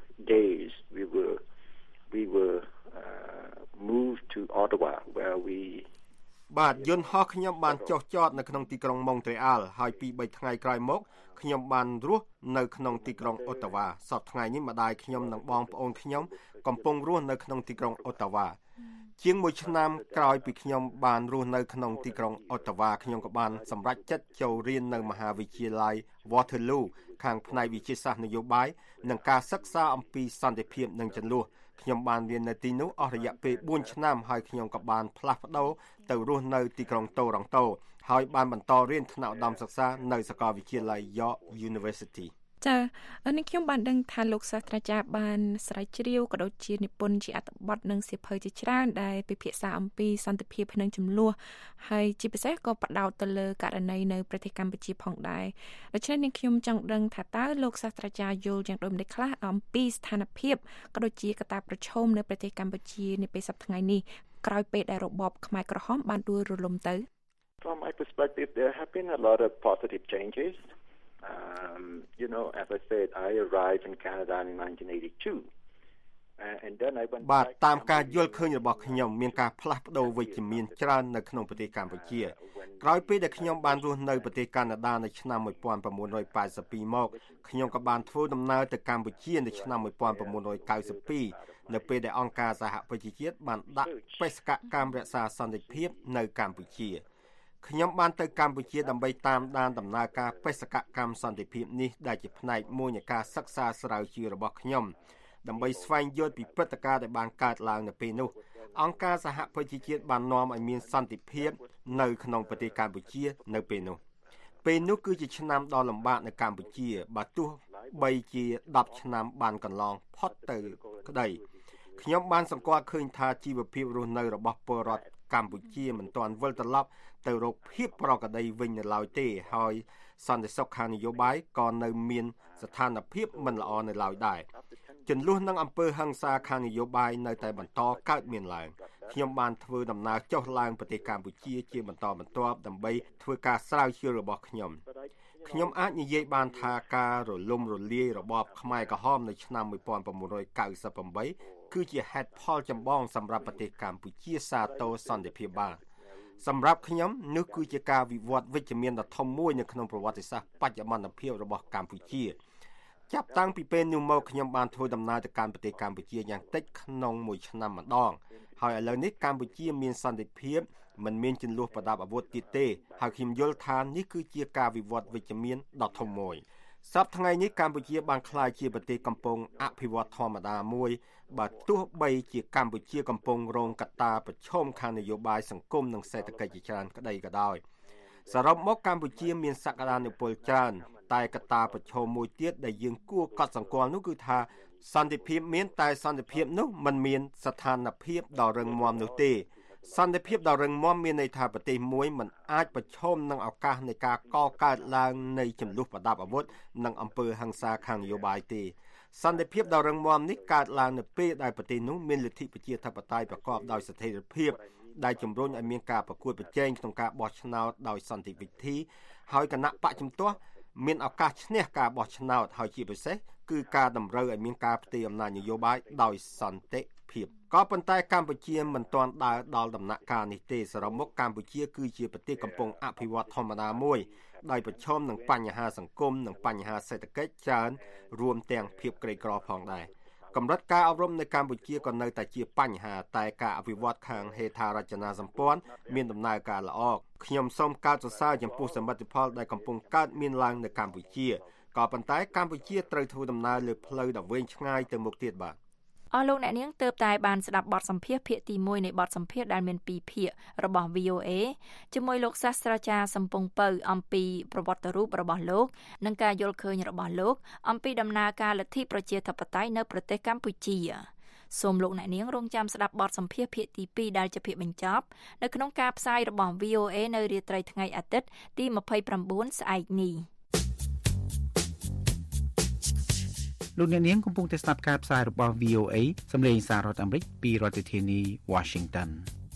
days we were we were uh, moved to Ottawa where we បាទយន្តហោះខ្ញុំបានចុះចតនៅក្នុងទីក្រុង Montreal ហើយពីរថ្ងៃក្រោយមកខ្ញុំបានរស់នៅក្នុងទីក្រុង Ottawa សប្តាហ៍ថ្ងៃនេះម្ដាយខ្ញុំនិងបងប្អូនខ្ញុំកំពុងរស់នៅក្នុងទីក្រុង Ottawa ជាងមួយឆ្នាំក្រោយពីខ្ញុំបានរស់នៅក្នុងទីក្រុង Ottawa ខ្ញុំក៏បានសម្រេចចិត្តចូលរៀននៅមហាវិទ្យាល័យ Waterloo ខាងផ្នែកវិទ្យាសាស្ត្រនយោបាយនិងការសិក្សាអំពីសន្តិភាពនិងជម្លោះខ្ញុំបានរៀននៅទីនោះអស់រយៈពេលfourឆ្នាំហើយខ្ញុំក៏បានផ្លាស់ប្ដូរទៅរស់នៅទីក្រុងតូរ៉ង់តូហើយបានបន្តរៀនថ្នាក់ឧត្តមសិក្សានៅសាកលវិទ្យាល័យ York University ចា៎នេះខ្ញុំបានដឹងថាលោកសាស្ត្រាចារ្យបានស្រាវជ្រាវក៏ដូចជានិពន្ធជាអត្ថបទនិងសៀវភៅជាច្រើនដែលពិភាក្សាអំពីសន្តិភាពនិងជម្លោះហើយជាពិសេសក៏ផ្ដោតទៅលើករណីនៅប្រទេសកម្ពុជាផងដែរដូច្នេះនាងខ្ញុំចង់ដឹងថាតើលោកសាស្ត្រាចារ្យយល់យ៉ាងដូចម្តេចខ្លះអំពីស្ថានភាពក៏ដូចជាកត្តាប្រឈមនៅប្រទេសកម្ពុជានាពេលសប្តាហ៍ថ្ងៃនេះក្រោយពេលដែលរបបខ្មែរក្រហមបានដួលរលំទៅ From my perspective there have been a lot of positive changes Um, you know, as I said, I arrived in Canada in nineteen eighty-two. Uh, and then I went បាទតាមការយល់ឃើញរបស់ខ្ញុំមានការផ្លាស់ប្ដូរវិជ្ជមានច្រើននៅក្នុងប្រទេសកម្ពុជាក្រោយពេលដែលខ្ញុំបានរស់នៅប្រទេសកាណាដានៅឆ្នាំnineteen eighty-twoមកខ្ញុំក៏បានធ្វើដំណើរទៅកម្ពុជានៅឆ្នាំnineteen ninety-two នៅពេលដែលអង្គការសហប្រជាជាតិបានដាក់បេសកកម្មរក្សាសន្តិភាពនៅកម្ពុជាខ្ញុំបានទៅកម្ពុជាដើម្បីតាមដានដំណើរការបេសកកម្មសន្តិភាពនេះដែលជាផ្នែកមួយនៃការសិក្សាស្រាវជ្រាវរបស់ខ្ញុំដើម្បីស្វែងយល់ពីព្រឹត្តិការណ៍ដែលបានកើតឡើងនៅពេលនោះអង្គការសហប្រជាជាតិបាននាំឲ្យមានសន្តិភាពនៅក្នុងប្រទេសកម្ពុជានៅពេលនោះពេលនោះគឺជាឆ្នាំដ៏លំបាកនៅកម្ពុជាបើទោះបីជាដប់ឆ្នាំបានកន្លងផុតទៅក្តីខ្ញុំបានសង្កត់ឃើញថាជីវភាពរស់នៅរបស់ពលរដ្ឋកម្ពុជាមិនទាន់វិលត្រឡប់ទៅរកភាពប្រក្រតីវិញនៅឡើយទេហើយសន្តិសុខខាងនយោបាយក៏នៅមានស្ថានភាពមិនល្អនៅឡើយដែរចន្លោះនឹងអំពើហិង្សាខាងនយោបាយនៅតែបន្តកើតមានឡើងខ្ញុំបានធ្វើដំណើរចុះឡើងប្រទេសកម្ពុជាជាបន្តបន្ទាប់ដើម្បីធ្វើការស្រាវជ្រាវរបស់ខ្ញុំខ្ញុំអាចនិយាយបានថាការរលំរលាយរបបខ្មែរក្រហមនៅឆ្នាំmột nghìn chín trăm chín mươi támគឺជាហេតុផលចម្បងសម្រាប់ប្រទេសកម្ពុជាសាទរសន្តិភាពបានសម្រាប់ខ្ញុំនេះគឺជាការវិវត្តវិជ្ជមានដ៏ធំមួយនៅក្នុងប្រវត្តិសាស្ត្របច្ចុប្បន្នភាពរបស់កម្ពុជាចាប់តាំងពីពេលនោះមកខ្ញុំបានធ្វើដំណើរទៅកាន់ប្រទេសកម្ពុជាយ៉ាងតិចក្នុងមួយឆ្នាំម្ដងហើយឥឡូវនេះកម្ពុជាមានសន្តិភាពមិនមានជម្លោះប្រដាប់អាវុធទៀតទេហើយខ្ញុំយល់ថានេះគឺជាការវិវត្តវិជ្ជមានដ៏ធំមួយសប្តាហ៍ថ្ងៃនេះកម្ពុជាបានក្លាយជាប្រទេសកំពុងអភិវឌ្ឍធម្មតាមួយបើទោះបីជាកម្ពុជាកំពុងរងកត្តាប្រឈមខាងនយោបាយសង្គមនិងសេដ្ឋកិច្ចជាច្រើនក្តីក៏ដោយសរុបមកកម្ពុជាមានសក្តានុពលច្រើនតែកត្តាប្រឈមមួយទៀតដែលយើងគួរកត់សម្គាល់នោះគឺថាសន្តិភាពមានតែសន្តិភាពនោះមិនមានស្ថានភាពដ៏រឹងមាំនោះទេសន្តិភាពដ៏រឹងមាំមានន័យថាប្រទេសមួយមិនអាចប្រឈមនឹងឱកាសនៃការកកើតឡើងនៃជម្លោះប្រដាប់អាវុធនិងអំពើហិង្សាខាងនយោបាយទេសន្តិភាពដ៏រឹងមាំនេះកើតឡើងនៅពេលដែលប្រទេសនោះមានលទ្ធិប្រជាធិបតេយ្យប្រកបដោយស្ថិរភាពដែលជំរុញឲ្យមានការប្រកួតប្រជែងក្នុងការបោះឆ្នោតដោយសន្តិវិធីហើយគណៈបកជំទាស់មានឱកាសឈ្នះការបោះឆ្នោតហើយជាពិសេសគឺការតម្រូវឲ្យមានការផ្ទេរអំណាចនយោបាយដោយសន្តិភាពក៏ប៉ុន្តែកម្ពុជាមិនទាន់ដើរដល់ដំណាក់កាលនេះទេសរុបមកកម្ពុជាគឺជាប្រទេសកំពុងអភិវឌ្ឍធម្មតាមួយដោយប្រឈមនឹងបញ្ហាសង្គមនិងបញ្ហាសេដ្ឋកិច្ចច្រើនរួមទាំងភាពក្រីក្រផងដែរកម្រិតការអប់រំនៅកម្ពុជាក៏នៅតែជាបញ្ហាតែការអភិវឌ្ឍខាងហេដ្ឋារចនាសម្ព័ន្ធមានដំណើរការល្អខ្ញុំសូមកោតសរសើរចំពោះសមិទ្ធផលដែលកំពុងកើតមានឡើងនៅកម្ពុជាក៏ប៉ុន្តែកម្ពុជាត្រូវធ្វើដំណើរលើផ្លូវដ៏វែងឆ្ងាយទៅមុខទៀតបាទអស់លោកអ្នកនាងទើបតែបានស្ដាប់បទសម្ភាសន៍ភាគទីមួយនៃបទសម្ភាសន៍ដែលមានពីរភាគរបស់ វី អូ เอ ជាមួយលោកសាស្ត្រាចារ្យសំពង់ពៅអំពីប្រវត្តិរូបរបស់លោកនិងការយល់ឃើញរបស់លោកអំពីដំណើរការលទ្ធិប្រជាធិបតេយ្យនៅប្រទេសកម្ពុជាសូមលោកអ្នកនាងរងចាំស្ដាប់បទសម្ភាសន៍ភាគទីពីរដែលជាភាគបញ្ចប់នៅក្នុងការផ្សាយរបស់ វី អូ เอ នៅរាត្រីថ្ងៃអាទិត្យទីยี่สิบเก้าស្អែកនេះលោកអ្នកនាងកំពុងតែស្ដាប់ការផ្សាយរបស់ វី អូ เอ សម្លេងសាររដ្ឋអាមេរិកពីរដ្ឋធានី Washington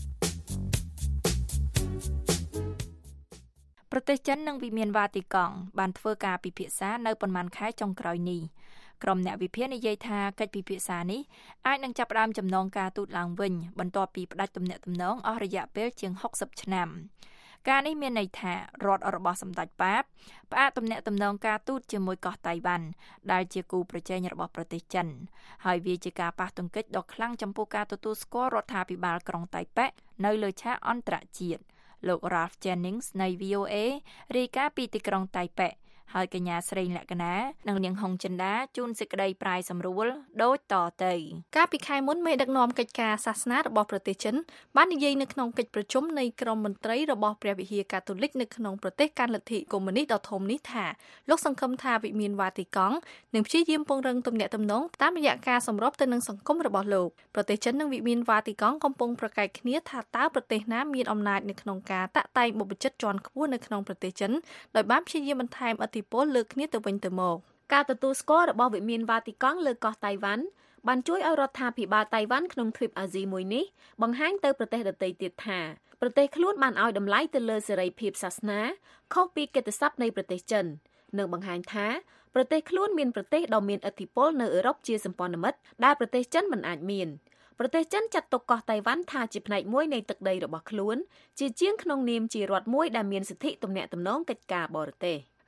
ប្រទេសចិននិងវិមានវ៉ាទីកង់បានធ្វើការពិភាក្សានៅប៉ុន្មានខែចុងក្រោយនេះក្រុមអ្នកវិភាគនិយាយថាកិច្ចពិភាក្សានេះអាចនឹងចាប់ផ្ដើមចំណងការទូតឡើងវិញបន្ទាប់ពីផ្ដាច់ទំនាក់ទំនងអស់រយៈពេលជាងหกสิบឆ្នាំការនេះមានន័យថារដ្ឋរបស់សម្ដេចប៉ាបផ្អាកទំនាក់ទំនងការទូតជាមួយកោះតៃវ៉ាន់ដែលជាគូប្រជែងរបស់ប្រទេសចិនហើយវាជាការប៉ះទង្គិចដ៏ខ្លាំងចំពោះការទទួលស្គាល់រដ្ឋាភិបាលក្រុងតៃប៉េនៅលើឆាកអន្តរជាតិលោក Ralph Jennings នៃ វី អូ เอ រាយការណ៍ពីទីក្រុងតៃប៉េហើយកញ្ញាស្រីលក្ខណានិងនាងហុងចិន្តាជូនសេចក្តីប្រាយសម្រួលដូចតទៅកាលពីខែមុនមេដឹកនាំកិច្ចការសាសនារបស់ប្រទេសចិនបាននិយាយនៅក្នុងកិច្ចប្រជុំនៃក្រុមមន្ត្រីរបស់ព្រះវិហារកាតូលិកនៅក្នុងប្រទេសកាន់លទ្ធិកុម្មុយនីសដ៏ធំនេះថាលោកសង្ឃឹមថាវិមានវ៉ាទីកង់នឹងព្យាយាមពង្រឹងទំនាក់ទំនងតាមរយៈការសម្របទៅនឹងសង្គមរបស់លោកប្រទេសចិននិងវិមានវ៉ាទីកង់កំពុងប្រកែកគ្នាថាតើប្រទេសណាមានអំណាចនៅក្នុងការតាក់តែងបុព្វជិតជាន់ខ្ពស់នៅក្នុងប្រទេសចិនដោយបានព្យាយាមបន្ថែមឥទ្ធិពលលើគ្នាទៅវិញទៅមកការទទួលស្គាល់របស់វិមានវ៉ាទីកង់លើកោះតៃវ៉ាន់បានជួយឲ្យរដ្ឋាភិបាលតៃវ៉ាន់ក្នុងទ្វីបអាស៊ីមួយនេះបង្ហាញទៅប្រទេសដទៃទៀតថាប្រទេសខ្លួនបានឲ្យតម្លៃទៅលើសេរីភាពសាសនាខុសពីកិត្តិស័ព្ទនៃប្រទេសចិននិងបង្ហាញថាប្រទេសខ្លួនមានប្រទេសដ៏មានឥទ្ធិពលនៅអឺរ៉ុបជាសម្ព័ន្ធមិត្តដែលប្រទេសចិនមិនអាចមានប្រទេសចិនចាត់ទុកកោះតៃវ៉ាន់ថាជាផ្នែកមួយនៃទឹកដីរបស់ខ្លួនជាជាងក្នុងនាមជារដ្ឋមួយដែលមានសិទ្ធិទំនាក់ទំនងកិច្ចការបរទេស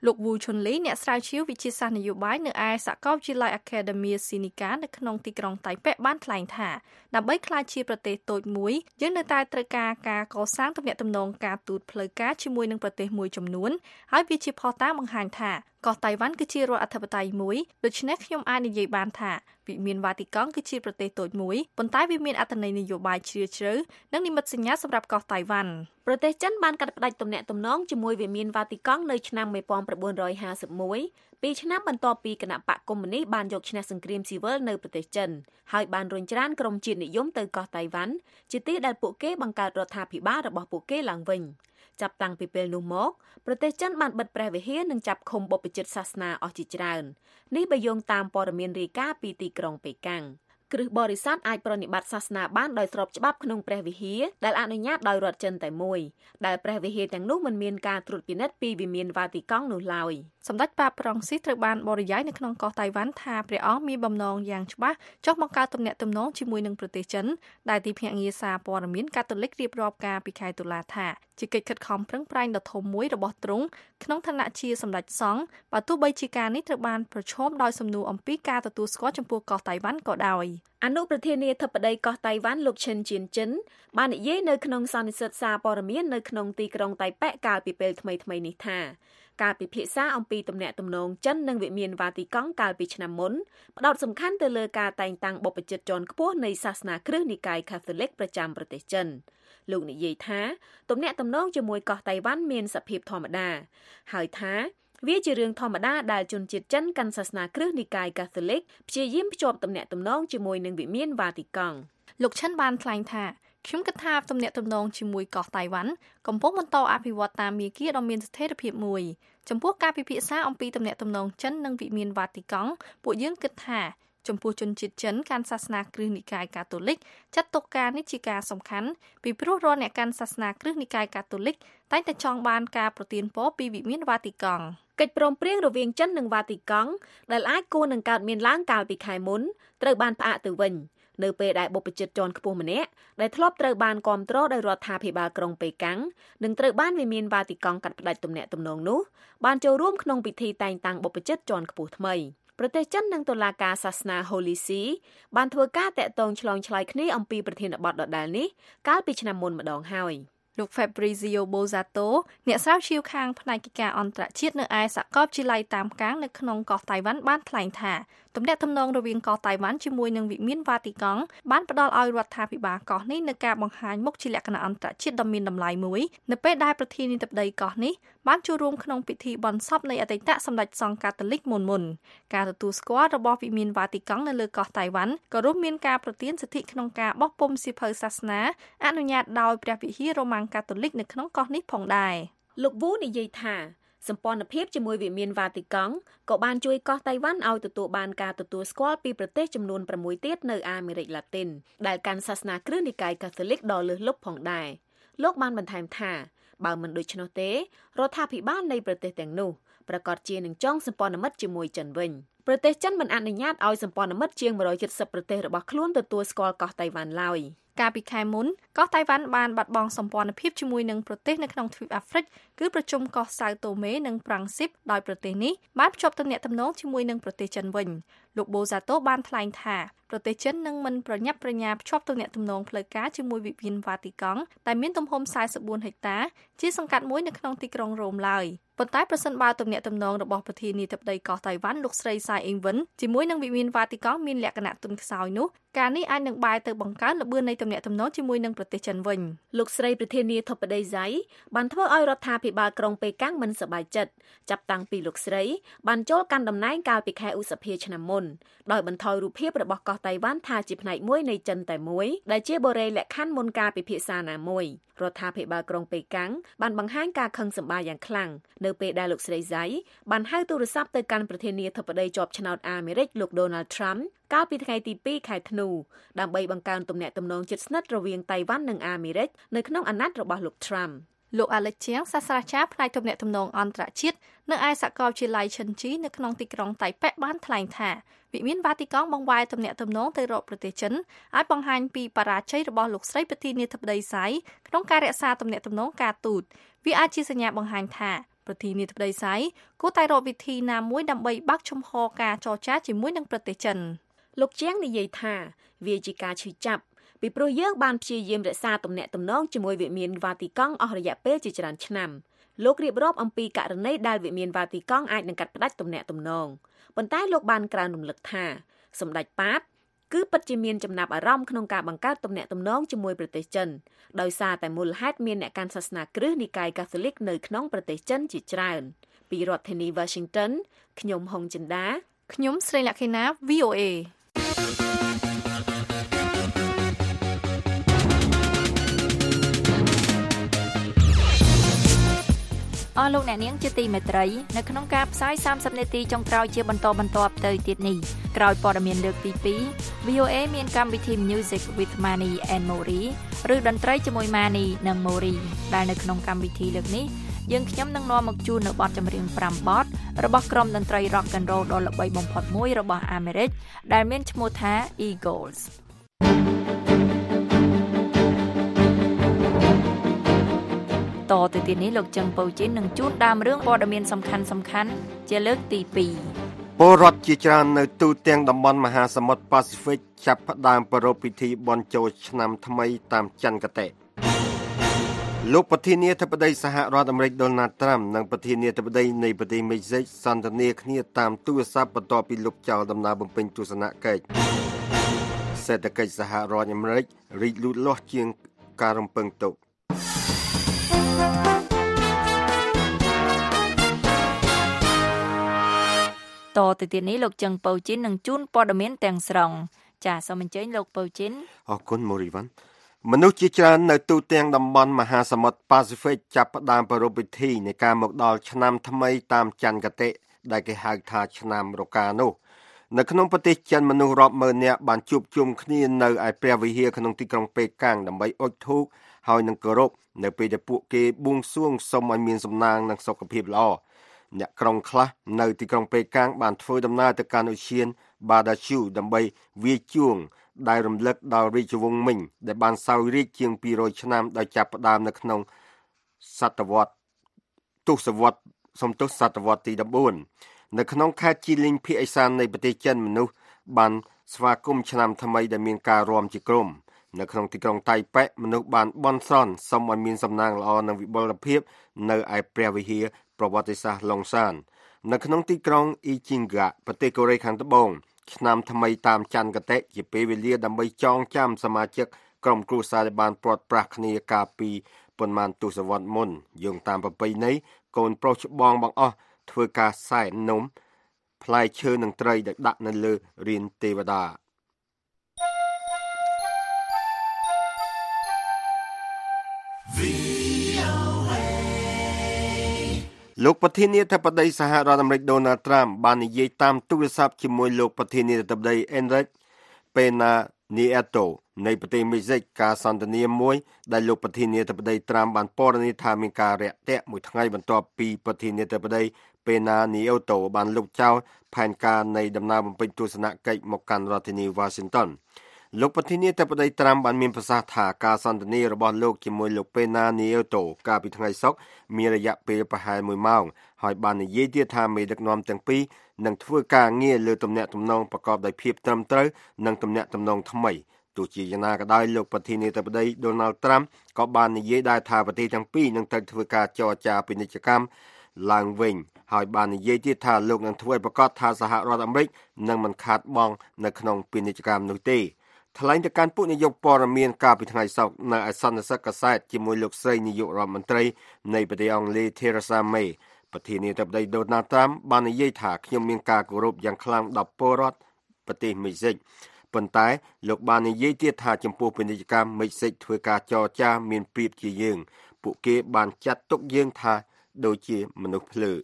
លោក Wu Chunli អ្នកស្រាវជ្រាវវិទ្យាសាស្ត្រនយោបាយនៅឯសាកលវិទ្យាល័យ Academia Sinica នៅក្នុងទីក្រុងតៃប៉េបានថ្លែងថាដើម្បីក្លាយជាប្រទេសតូចមួយយើងនៅតែត្រូវការការកសាងទំនាក់ទំនងការទូតផ្លូវការជាមួយនឹងប្រទេសមួយចំនួនហើយវាជាភស្តុតាងបង្ហាញថាកោះតៃវ៉ាន់គឺជារដ្ឋអធិបតេយ្យមួយដូច្នេះខ្ញុំអាចនិយាយបានថាវិមានវ៉ាទីកង់គឺជាប្រទេសតូចមួយប៉ុន្តែវាមានអត្ថន័យនយោបាយជ្រាលជ្រៅនិងនិមិត្តសញ្ញាសម្រាប់កោះតៃវ៉ាន់ប្រទេសចិនបានកាត់ផ្តាច់ទំនាក់ទំនងជាមួយវិមានវ៉ាទីកង់នៅឆ្នាំnineteen fifty-oneពីរឆ្នាំបន្ទាប់ពីគណៈបកកុម្មុយនីសបានយកឈ្នះសង្គ្រាមស៊ីវិលនៅប្រទេសចិនហើយបានរុញច្រានក្រុមជាតិនិយមទៅកោះតៃវ៉ាន់ជាទីដែលពួកគេបង្កើតរដ្ឋាភិបាលរបស់ពួកគេឡើងវិញចាប់តាំងពីពេលនោះមកប្រទេសចិនបានបិទព្រះវិហារនិងចាប់ឃុំបព្វជិតសាសនាអស់ជាច្រើននេះបើយោងតាមព័ត៌មានរាយការណ៍ពីទីក្រុងប៉េកាំងគ្រឹះបរិស័ទអាចប្រតិបត្តិសាសនាបានដោយស្របច្បាប់ក្នុងព្រះវិហារដែលអនុញ្ញាតដោយរដ្ឋចិនតែមួយដែលព្រះវិហារទាំងនោះមិនមានការត្រួតពិនិត្យពីវិមានវ៉ាទីកង់នោះឡើយសម្ដេចប៉ាប្រង់ស៊ីសត្រូវបានបរិយាយនៅក្នុងកោះតៃវ៉ាន់ថាព្រះអង្គមានបំណងយ៉ាងច្បាស់ចង់បង្កើតទំនាក់ទំនងជាមួយនឹងប្រទេសចិនដែលទីភ្នាក់ងារសារព័ត៌មានកាតូលិករៀបរាប់ការពីខែតុលាថាជាកិច្ចខិតខំប្រឹងប្រែងដ៏ធំមួយរបស់ទ្រង់ក្នុងឋានៈជាសម្ដេចសង្ឃបើទោះបីជាការនេះត្រូវបានប្រឈមដោយសំណួរអំពីការទទួលស្គាល់ចំពោះកោះតៃវ៉ាន់ក៏ដោយអនុប្រធានាធិបតីកោះតៃវ៉ាន់លោកឈិនជៀនចិនបាននិយាយនៅក្នុងសន្និសីទសារព័ត៌មាននៅក្នុងទីក្រុងតៃប៉េកាលពីពេលថ្មីៗនេះថាការពិភាក្សាអំពីទំនាក់ទំនងចិននិងវិមានវ៉ាទីកង់កាលពីឆ្នាំមុនផ្ដោតសំខាន់ទៅលើការតែងតាំងបព្វជិតជាន់ខ្ពស់នៃសាសនាគ្រិស្តនិកាយកាតូលិកប្រចាំប្រទេសចិនលោកនិយាយថាទំនាក់ទំនងជាមួយកោះតៃវ៉ាន់មានសភាពធម្មតាហើយថាវាជារឿងធម្មតាដែលជនជាតិចិនកាន់សាសនាគ្រិស្តនិកាយកាតូលិកព្យាយាមភ្ជាប់ទំនាក់ទំនងជាមួយនឹងវិមានវ៉ាទីកង់លោកឈិនបានថ្លែងថាខ្ញុំគិតថាទំនាក់ទំនងជាមួយកោះតៃវ៉ាន់កំពុងបន្តអភិវឌ្ឍតាមមាគ៌ាដ៏មានស្ថិរភាពមួយចំពោះការពិភាក្សាអំពីទំនាក់ទំនងចិននិងវិមានវ៉ាទីកង់ពួកយើងគិតថាចំពោះជនជាតិចិនកាន់សាសនាគ្រិស្តនិកាយកាតូលិកចាត់ទុកការនេះជាការសំខាន់ពីព្រោះរាល់អ្នកកាន់សាសនាគ្រិស្តនិកាយកាតូលិកតែងតែចង់បានការប្រទានពរពីវិមានវ៉ាទីកង់កិច្ចព្រមព្រៀងរវាងចិននិងវ៉ាទីកង់ដែលអាចគួរនឹងកើតមានឡើងកាលពីខែមុនត្រូវបានផ្អាកទៅវិញនៅពេលដែលបព្វជិតជាន់ខ្ពស់ម្នាក់ដែលធ្លាប់ត្រូវបានគាំទ្រដោយរដ្ឋាភិបាលក្រុងប៉េកាំងនិងត្រូវបានវិមានវ៉ាទីកង់កាត់ផ្តាច់ទំនាក់ទំនងនោះបានចូលរួមក្នុងពិធីតែងតាំងបព្វជិតជាន់ខ្ពស់ថ្មីប្រទេសចិននិងតុលាការសាសនា Holy See បានធ្វើការតាក់ទងឆ្លងឆ្លើយគ្នាអំពីប្រធានបទដដែលនេះកាលពីឆ្នាំមុនម្ដងហើយលោក Fabrizio Bozzato អ្នកស្រាវជ្រាវខាងផ្នែកកិច្ចការអន្តរជាតិនៅឯសាកលវិទ្យាល័យតាមកាងនៅក្នុងកោះតៃវ៉ាន់បានថ្លែងថាទំនាក់ទំនងរវាងកោះតៃវ៉ាន់ជាមួយនឹងវិមានវ៉ាទីកង់បានផ្ដល់ឲ្យរដ្ឋាភិបាលកោះនេះនូវការបង្ហាញមុខជាលក្ខណៈអន្តរជាតិដ៏មានតម្លៃមួយនៅពេលដែលប្រធានាធិបតីកោះនេះបានចូលរួមក្នុងពិធីបុណ្យសពនៃអតីតសម្ដេចសង្ឃកាតូលិកមុនមុនការទទួលស្គាល់របស់វិមានវ៉ាទីកង់នៅលើកោះតៃវ៉ាន់ក៏រួមមានការប្រទានសិទ្ធិក្នុងការបោះពុម្ពសៀវភៅសាសនាអនុញ្ញាតដោយព្រះវិហាររ៉ូម៉ាំងកាតូលិកនៅក្នុងកោះនេះផងដែរលោកវូនិយាយថាសម្ព័ន្ធភាពជាមួយវិមានវ៉ាទីកង់ក៏បានជួយកោះតៃវ៉ាន់ឲ្យទទួលបានការទទួលស្គាល់ពីប្រទេសចំនួនប្រាំមួយទៀតនៅអាមេរិកឡាទីនដែលកាន់សាសនាគ្រិស្តនិកាយកាតូលិកដ៏លើសលប់ផងដែរលោកបានបន្ថែមថាបើមិនដូច្នោះទេរដ្ឋាភិបាលនៃប្រទេសទាំងនោះប្រកាសជានឹងចងសម្ព័ន្ធមិត្តជាមួយចិនវិញប្រទេសចិនមិនអនុញ្ញាតឲ្យសម្ព័ន្ធមិត្តជាងone hundred seventyប្រទេសរបស់ខ្លួនទទួលស្គាល់កោះតៃវ៉ាន់ឡើយកាលពីខែមុនកោះតៃវ៉ាន់បានបាត់បង់សម្ព័ន្ធភាពជាមួយនឹងប្រទេសនៅក្នុងទ្វីបអាហ្វ្រិកគឺប្រជុំកោះសៅតូមេនិងប្រាំងស៊ីបដោយប្រទេសនេះបានភ្ជាប់ទំនាក់ទំនងជាមួយនឹងប្រទេសចិនវិញលោកបូសាតូបានថ្លែងថាប្រទេសចិននឹងមិនប្រញាប់ប្រញាល់ភ្ជាប់ទំនាក់ទំនងផ្លូវការជាមួយវិមានវ៉ាទីកង់ដែលមានទំហំforty-fourហិកតាជាសង្កាត់មួយនៅក្នុងទីក្រុងរ៉ូមឡើយប៉ុន្តែប្រសិនបើទំនាក់ទំនងរបស់ប្រធានាធិបតីកោះតៃវ៉ាន់លោកស្រីសាយអ៊ីងវិនជាមួយនឹងវិមានវ៉ាទីកង់មានលក្ខណៈទន់ខ្សោយនោះការនេះអាចនឹងបែរទៅបង្កើនល្បឿននៃទំនាក់ទំនងជាមួយនឹងប្រទេសចិនវិញលោកស្រីប្រធានាធិបតីសៃបានធ្វើឲ្យរដ្ឋាភិបាលក្រុងប៉េកាំងមិនសប្បាយចិត្តចាប់តាំងពីលោកស្រីបានចូលកាន់តំណែងកាលពីខែឧសភាឆ្នាំមុនដោយបន្ថយរូបភាពរបស់កោះតៃវ៉ាន់ថាជាផ្នែកមួយនៃចិនតែមួយដែលជាបូរេលក្ខខណ្ឌមុនការពិភាក្សាណាមួយរដ្ឋាភិបាលក្រុងប៉េកាំងបានបង្ហាញការខឹងសម្បារយ៉ាងខ្លាំងនៅពេលដែលលោកស្រីសៃបានហៅទូរស័ព្ទទៅកាន់ប្រធានាធិបតីជាប់ឆ្នោតអាមេរិកលោក Donald Trump កាលពីថ្ងៃទីtwoខែធ្នូដើម្បីបង្កើនទំនាក់ទំនងជិតស្និទ្ធរវាងតៃវ៉ាន់និងអាមេរិកនៅក្នុងអាណត្តិរបស់លោក Trump លោក Alex Chiang សាស្ត្រាចារ្យផ្នែកទំនាក់ទំនងអន្តរជាតិនៅឯសាកលវិទ្យាល័យឈិនជីនៅក្នុងទីក្រុងតៃប៉េបានថ្លែងថាវិមានវ៉ាទីកង់បង្វែរទំនាក់ទំនងទៅរកប្រទេសចិនអាចបង្ហាញពីបរាជ័យរបស់លោកស្រីប្រធានាធិបតីសៃក្នុងការរក្សាទំនាក់ទំនងការទូតវាអាចជាសញ្ញាបង្ហាញថាប្រធានាធិបតីសៃគួរតែរកវិធីណាមួយដើម្បីបើកចំហការចរចាជាមួយនឹងប្រទេសចិនលោកជាងនិយាយថាវាជាការឈឺចាប់ពីព្រោះយើងបានព្យាយាមរក្សាទំនាក់ទំនងជាមួយវិមានវ៉ាទីកង់អស់រយៈពេលជាច្រើនឆ្នាំលោករៀបរាប់អំពីករណីដែលវិមានវ៉ាទីកង់អាចនឹងកាត់ផ្តាច់ទំនាក់ទំនងប៉ុន្តែលោកបានក្រើនរំលឹកថាសម្ដេចប៉ាបគឺពិតជាមានចំណាប់អារម្មណ៍ក្នុងការបង្កើតទំនាក់ទំនងជាមួយប្រទេសចិនដោយសារតែមូលហេតុមានអ្នកកាន់សាសនាគ្រឹះនិកាយកាតូលិកនៅក្នុងប្រទេសចិនជាច្រើនពីរដ្ឋធានី Washington ខ្ញុំហុងចិន្តាខ្ញុំស្រីលក្ខិណា វី អូ เอអស់លោកអ្នកនាងជាទីមេត្រីនៅក្នុងការផ្សាយសាមសិបនាទីចុងក្រោយជាបន្តបន្ទាប់ទៅទៀតនេះក្រោយព័ត៌មានលើកទីពីរ វី អូ เอ មានកម្មវិធី Music with Mani and Mori ឬតន្ត្រីជាមួយ Mani និង Mori ដែលនៅក្នុងកម្មវិធីលើកនេះយើងខ្ញុំនឹងនាំមកជូននៅបទចម្រៀងប្រាំបទរបស់ក្រុមតន្ត្រី Rock and Roll ដ៏ល្បីបំផុតមួយរបស់អាមេរិកដែលមានឈ្មោះថា Eaglesតទៅទៀតនេះលោកចឹងពៅជីននឹងជួនដើមរឿងព័ត៌មានសំខាន់សំខាន់ជាលើកទីពីរពលរដ្ឋជាច្រើននៅទូទាំងតំបន់មហាសមុទ្រប៉ាស៊ីហ្វិកចាប់ផ្ដើមប្រារព្ធពិធីបុណ្យចូលឆ្នាំថ្មីតាមចន្ទគតិលោកប្រធានាធិបតីសហរដ្ឋអាមេរិកដូណាល់ត្រាំនិងប្រធានាធិបតីនៃប្រទេសមេស៊ីកសន្ទនាគ្នាតាមទូរស័ព្ទបន្ទាប់ពីលោកចៅដំណើរបំពេញទស្សនកិច្ចសេដ្ឋកិច្ចសហរដ្ឋអាមេរិករីកលូតលាស់ជាងការរំពឹងទុកតទៅទៀតនេះលោកចឹងពៅជីននឹងជូនព័ត៌មានទាំងស្រុងចាសសូមអញ្ជើញលោកពៅជីនអរគុណមូរីវ៉ាន់មនុស្សជាច្រើននៅទូទាំងតំបន់មហាសមុទ្រប៉ាស៊ីហ្វិកចាប់ផ្ដើមប្រារព្ធពិធីនៃការមកដល់ឆ្នាំថ្មីតាមចន្ទគតិដែលគេហៅថាឆ្នាំរកានោះនៅក្នុងប្រទេសចិនមនុស្សរាប់ម៉ឺននាក់បានជួបជុំគ្នានៅឯព្រះវិហារក្នុងទីក្រុងប៉េកាំងដើម្បីអុជធូបហើយនឹងគោរពនៅពេលដែលពួកគេបួងសួងសុំឲ្យមានសំណាងនិងសុខភាពល្អអ្នកក្រុងខ្លះនៅទីក្រុងប៉េកាំងបានធ្វើដំណើរទៅកាន់ឧទ្យានបាដាឈូដើម្បីវាយជួងដែលរំលឹកដល់រាជវង្សមិញដែលបានសោយរាជ្យជាងពីររយឆ្នាំដោយចាប់ផ្ដើមនៅក្នុងសតវត្សទសវត្សសំទុះសតវត្សទីដប់បួននៅក្នុងខេត្តជីលីងភាគឦសាននៃប្រទេសចិនមនុស្សបានស្វាគមន៍ឆ្នាំថ្មីដែលមានការរាំជាក្រុមនៅក្នុងទីក្រុងតៃប៉េមនុស្សបានបន់ស្រន់សូមឲ្យមានសំណាងល្អនិងវិបុលភាពនៅឯព្រះវិហារប្រវត្តិសាស្ត្រឡុងសាននៅក្នុងទីក្រុងអ៊ីជីងហ្គាប្រទេសកូរ៉េខាងត្បូងឆ្នាំថ្មីតាមចន្ទគតិជាពេលវេលាដើម្បីចងចាំសមាជិកក្រុមគ្រួសារដែលបានព្រាត់ប្រាសគ្នាកាលពីប៉ុន្មានទសវត្សរ៍មុនយោងតាមប្រពៃណីកូនប្រុសច្បងបង្អស់ធ្វើការសែននំផ្លែឈើនិងត្រីដែលដាក់នៅលើរានទេវតាលោកប្រធានាធិបតីសហរដ្ឋអាមេរិកដូណាល់ត្រាំបាននិយាយតាមទូរស័ព្ទជាមួយលោកប្រធានាធិបតីអេនរិកពេណានីអេតូនៃប្រទេសមេស៊ីកការសន្ទនាមួយដែលលោកប្រធានាធិបតីត្រាំបានពណ៌នាថាមានការរាក់ទាក់មួយថ្ងៃបន្ទាប់ពីប្រធានាធិបតីពេណានីអេតូបានលុបចោលផែនការនៃដំណើរបំពេញទស្សនកិច្ចមកកាន់រដ្ឋធានី Washingtonលោកប្រធានាធិបតីត្រាំបានមានប្រសាសន៍ថាការសន្ទនារបស់លោកជាមួយលោកពេណានីអេតូកាលពីថ្ងៃសុក្រមានរយៈពេលប្រហែលមួយម៉ោងហើយបាននិយាយទៀតថាមេដឹកនាំទាំងពីរនឹងធ្វើការងារលើទំនាក់ទំនងប្រកបដោយភាពត្រឹមត្រូវនិងទំនាក់ទំនងថ្មីទោះជាយ៉ាងណាក៏ដោយលោកប្រធានាធិបតីដូណាល់ត្រាំក៏បាននិយាយដែរថាប្រទេសទាំងពីរនឹងត្រូវធ្វើការចរចាពាណិជ្ជកម្មឡើងវិញហើយបាននិយាយទៀតថាលោកនឹងធ្វើឲ្យប្រកាសថាសហរដ្ឋអាមេរិកនឹងមិនខាតបង់នៅក្នុងពាណិជ្ជកម្មនោះទេថ្លែងទៅកាន់ពួកនាយកព័ត៌មានកាលពីថ្ងៃសុក្រនៅឯសន្និសីទកាសែតជាមួយលោកស្រីនាយករដ្ឋមន្ត្រីនៃប្រទេសអង់គ្លេស Theresa May ប្រធានាធិបតី Donald Trump បាននិយាយថាខ្ញុំមានការគោរពយ៉ាងខ្លាំងដល់ពលរដ្ឋប្រទេសមេស៊ីកប៉ុន្តែលោកបាននិយាយទៀតថាចំពោះពាណិជ្ជកម្មមេស៊ីកធ្វើការចរចាមានប្រៀបជាយើងពួកគេបានចាត់ទុកយើងថាដូចជាមនុស្សភ្លើ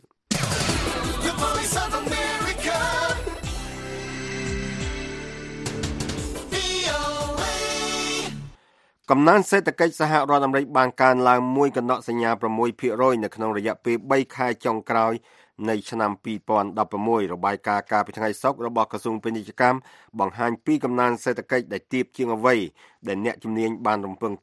កំណើនសេដ្ឋកិច្ចសហរដ្ឋអាមេរិកបានកើនឡើងមួយកណ្ដកសញ្ញា 6% នៅក្នុងរយៈពេល3ខែចុងក្រោយនៃឆ្នាំពីរពាន់ដប់ប្រាំមួយរបាយការណ៍កាលពីថ្ងៃសុក្ររបស់ក្រសួងពាណិជ្ជកម្មបង្ហាញពីកំណើនសេដ្ឋកិច្ចដែលទាបជាងអ្វីដែលអ្នកជំនាញបានរំពឹងទុក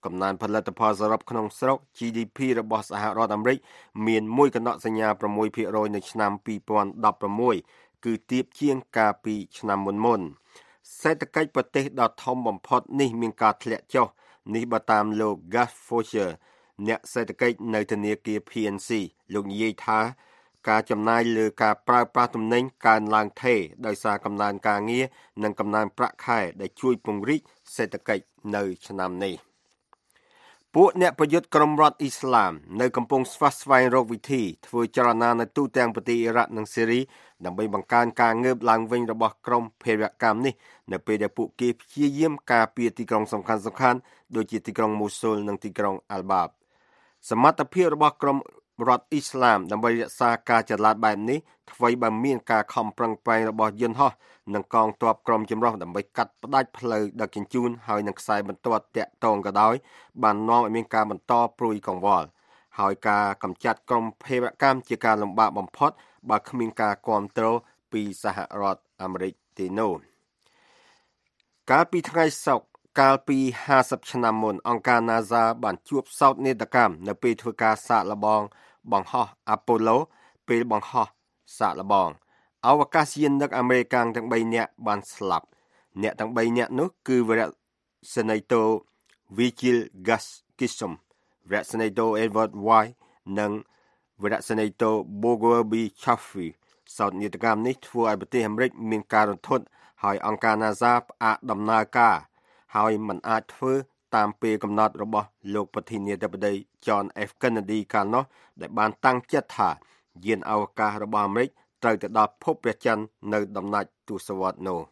កំណើនផលិតផលសរុបក្នុងស្រុក G D P របស់សហរដ្ឋអាមេរិកមានមួយកណ្ដកសញ្ញា 6% នៅឆ្នាំពីរពាន់ដប់ប្រាំមួយ គឺទាបជាងកាលពីឆ្នាំមុនមុនសេដ្ឋកិច្ចប្រទេសដ៏ធំបំផុតនេះមានការធ្លាក់ចុះនេះបើតាមលោក Gus Fosher អ្នកសេដ្ឋកិច្ចនៅធនាគារ P N C លោកនិយាយថាការចំណាយលើការប្រើប្រាស់ទំនិញកើនឡើងថេរដោយសារកំណើនការងារនិងកំណើនប្រាក់ខែដែលជួយពង្រីកសេដ្ឋកិច្ចនៅឆ្នាំនេះពួកអ្នកប្រយុទ្ធក្រុមរដ្ឋអ៊ីស្លាមនៅកំពុងស្វះស្វែងរកវិធីធ្វើចលនានៅទូទាំងប្រទេសអ៊ីរ៉ាក់និងស៊ីរីដើម្បីបង្កើនការងើបឡើងវិញរបស់ក្រុមភេរវកម្មនេះនៅពេលដែលពួកគេព្យាយាមការពារទីក្រុងសំខាន់ៗដូចជាទីក្រុងមូស៊ូលនិងទីក្រុងអាល់បាបសមត្ថភាពរបស់ក្រុមរដ្ឋអ៊ីស្លាមដើម្បីរក្សាការចល័តបែបនេះអ្វីបើមានការខំប្រឹងប្រែងរបស់យន្តហោះនិងកងទ័ពក្រុមចម្រុះដើម្បីកាត់ផ្តាច់ផ្លូវដឹកជញ្ជូនហើយនឹងខ្សែបន្ទាត់តាក់ទងក៏ដោយបាននាំឲ្យមានការបន្តព្រួយកង្វល់ហើយការកម្ចាត់ក្រុមភេរវកម្មជាការលំបាកបំផុតបើគ្មានការគ្រប់គ្រងពីសហរដ្ឋអាមេរិកទេនោះកាលពីថ្ងៃសុក្រកាលពីห้าสิบឆ្នាំមុនអង្គការ NASA បានជួបសោកនាដកម្មនៅពេលធ្វើការសាកល្បងបង្ហោះ Apollo ពេលបង្ហោះសាកល្បងអវកាសយានិកអាមេរិកទាំងបីនាក់បានស្លាប់អ្នកទាំងបីនាក់នោះគឺវីរៈសេនីតូ Vigil Gus Grissom វីរៈសេនីតូ Edward White និងវីរៈសេនីតូ Boger B. Chaffee សោកនាដកម្មនេះធ្វើឲ្យប្រទេសអាមេរិកមានការរន្ធត់ហើយអង្គការ NASA ផ្អាកដំណើរការហើយមិនអាចធ្វើតាមពេលកំណត់របស់លោកប្រធានាធិបតី John F Kennedy កាលនោះដែលបានតាំងចិត្តថាយានអវកាសរបស់អាមេរិកត្រូវទៅដល់ភពព្រះច័ន្ទនៅដំណាច់ទសវត្សរ៍នោះ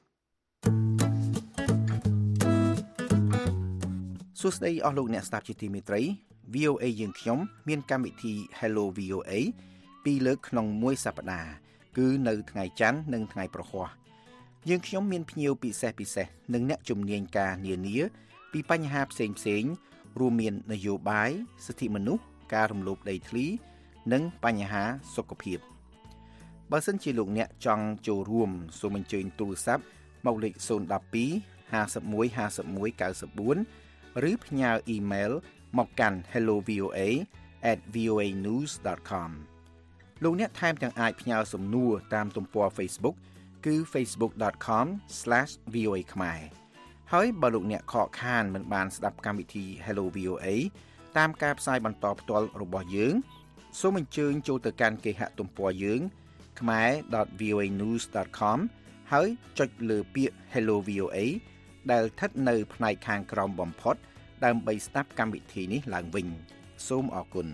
សួស្តីអស់លោកអ្នកស្ដាប់ជាទីមេត្រី V O A យើងខ្ញុំមានកម្មវិធី Hello វី អូ A ពីរលើកក្នុងមួយសប្តាហ៍គឺនៅថ្ងៃច័ន្ទនិងថ្ងៃប្រហ័សយើងខ្ញុំមានភ្ញៀវពិសេសពិសេសនិងអ្នកជំនាញការនានាពីបញ្ហាផ្សេងផ្សេងរួមមាននយោបាយសិទ្ធិមនុស្សការរំលោភដីធ្លីនិងបញ្ហាសុខភាពបើសិនជាលោកអ្នកចង់ចូលរួមសូមអញ្ជើញទូរស័ព្ទមកលេខศูนย์ หนึ่ง สอง ห้า หนึ่ง ห้า หนึ่ง เก้า สี่ ឬផ្ញើអ៊ីមែលមកកាន់ hello v o a at v o a news dot com លោកអ្នកថែមទាំងអាចផ្ញើសំណួរតាមទំព័រ Facebook គឺ facebook dot com slash v o a ខ្មែរហើយបើលោកអ្នកខកខានមិនបានស្ដាប់កម្មវិធី Hello វី អូ A តាមការផ្សាយបន្តផ្ទាល់របស់យើងសូមអញ្ជើញចូលទៅកាន់គេហទំព័រយើង khmae dot v o a news dot com ហើយចុចលើពាក្យ Hello វី អូ A ដែលស្ថិតនៅផ្នែកខាងក្រោមបំផុតដើម្បីស្ដាប់កម្មវិធីនេះឡើងវិញសូមអរគុណ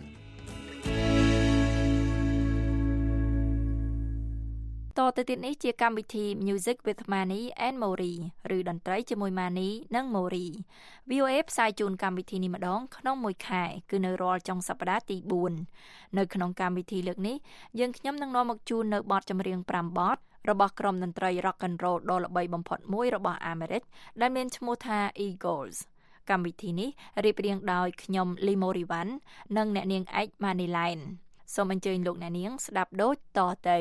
តទៅទៀតនេះជាកម្មវិធី Music with Mani and Mori ឬតន្ត្រីជាមួយ Mani និង Mori វី អូ A ផ្សាយជូនកម្មវិធីនេះម្ដងក្នុងមួយខែគឺនៅរាល់ចុងសប្តាហ៍ទីបួននៅក្នុងកម្មវិធីលើកនេះយើងខ្ញុំនឹងនាំមកជូននៅបទចម្រៀងប្រាំបទរបស់ក្រុមតន្ត្រី Rock and Roll ដ៏ល្បីបំផុតមួយរបស់អាមេរិកដែលមានឈ្មោះថា Eagles កម្មវិធីនេះរៀបរៀងដោយខ្ញុំ Lee Morivan និងអ្នកនាងឯក Mani Line សូមអញ្ជើញលោកអ្នកនាងស្ដាប់ដូចតទៅ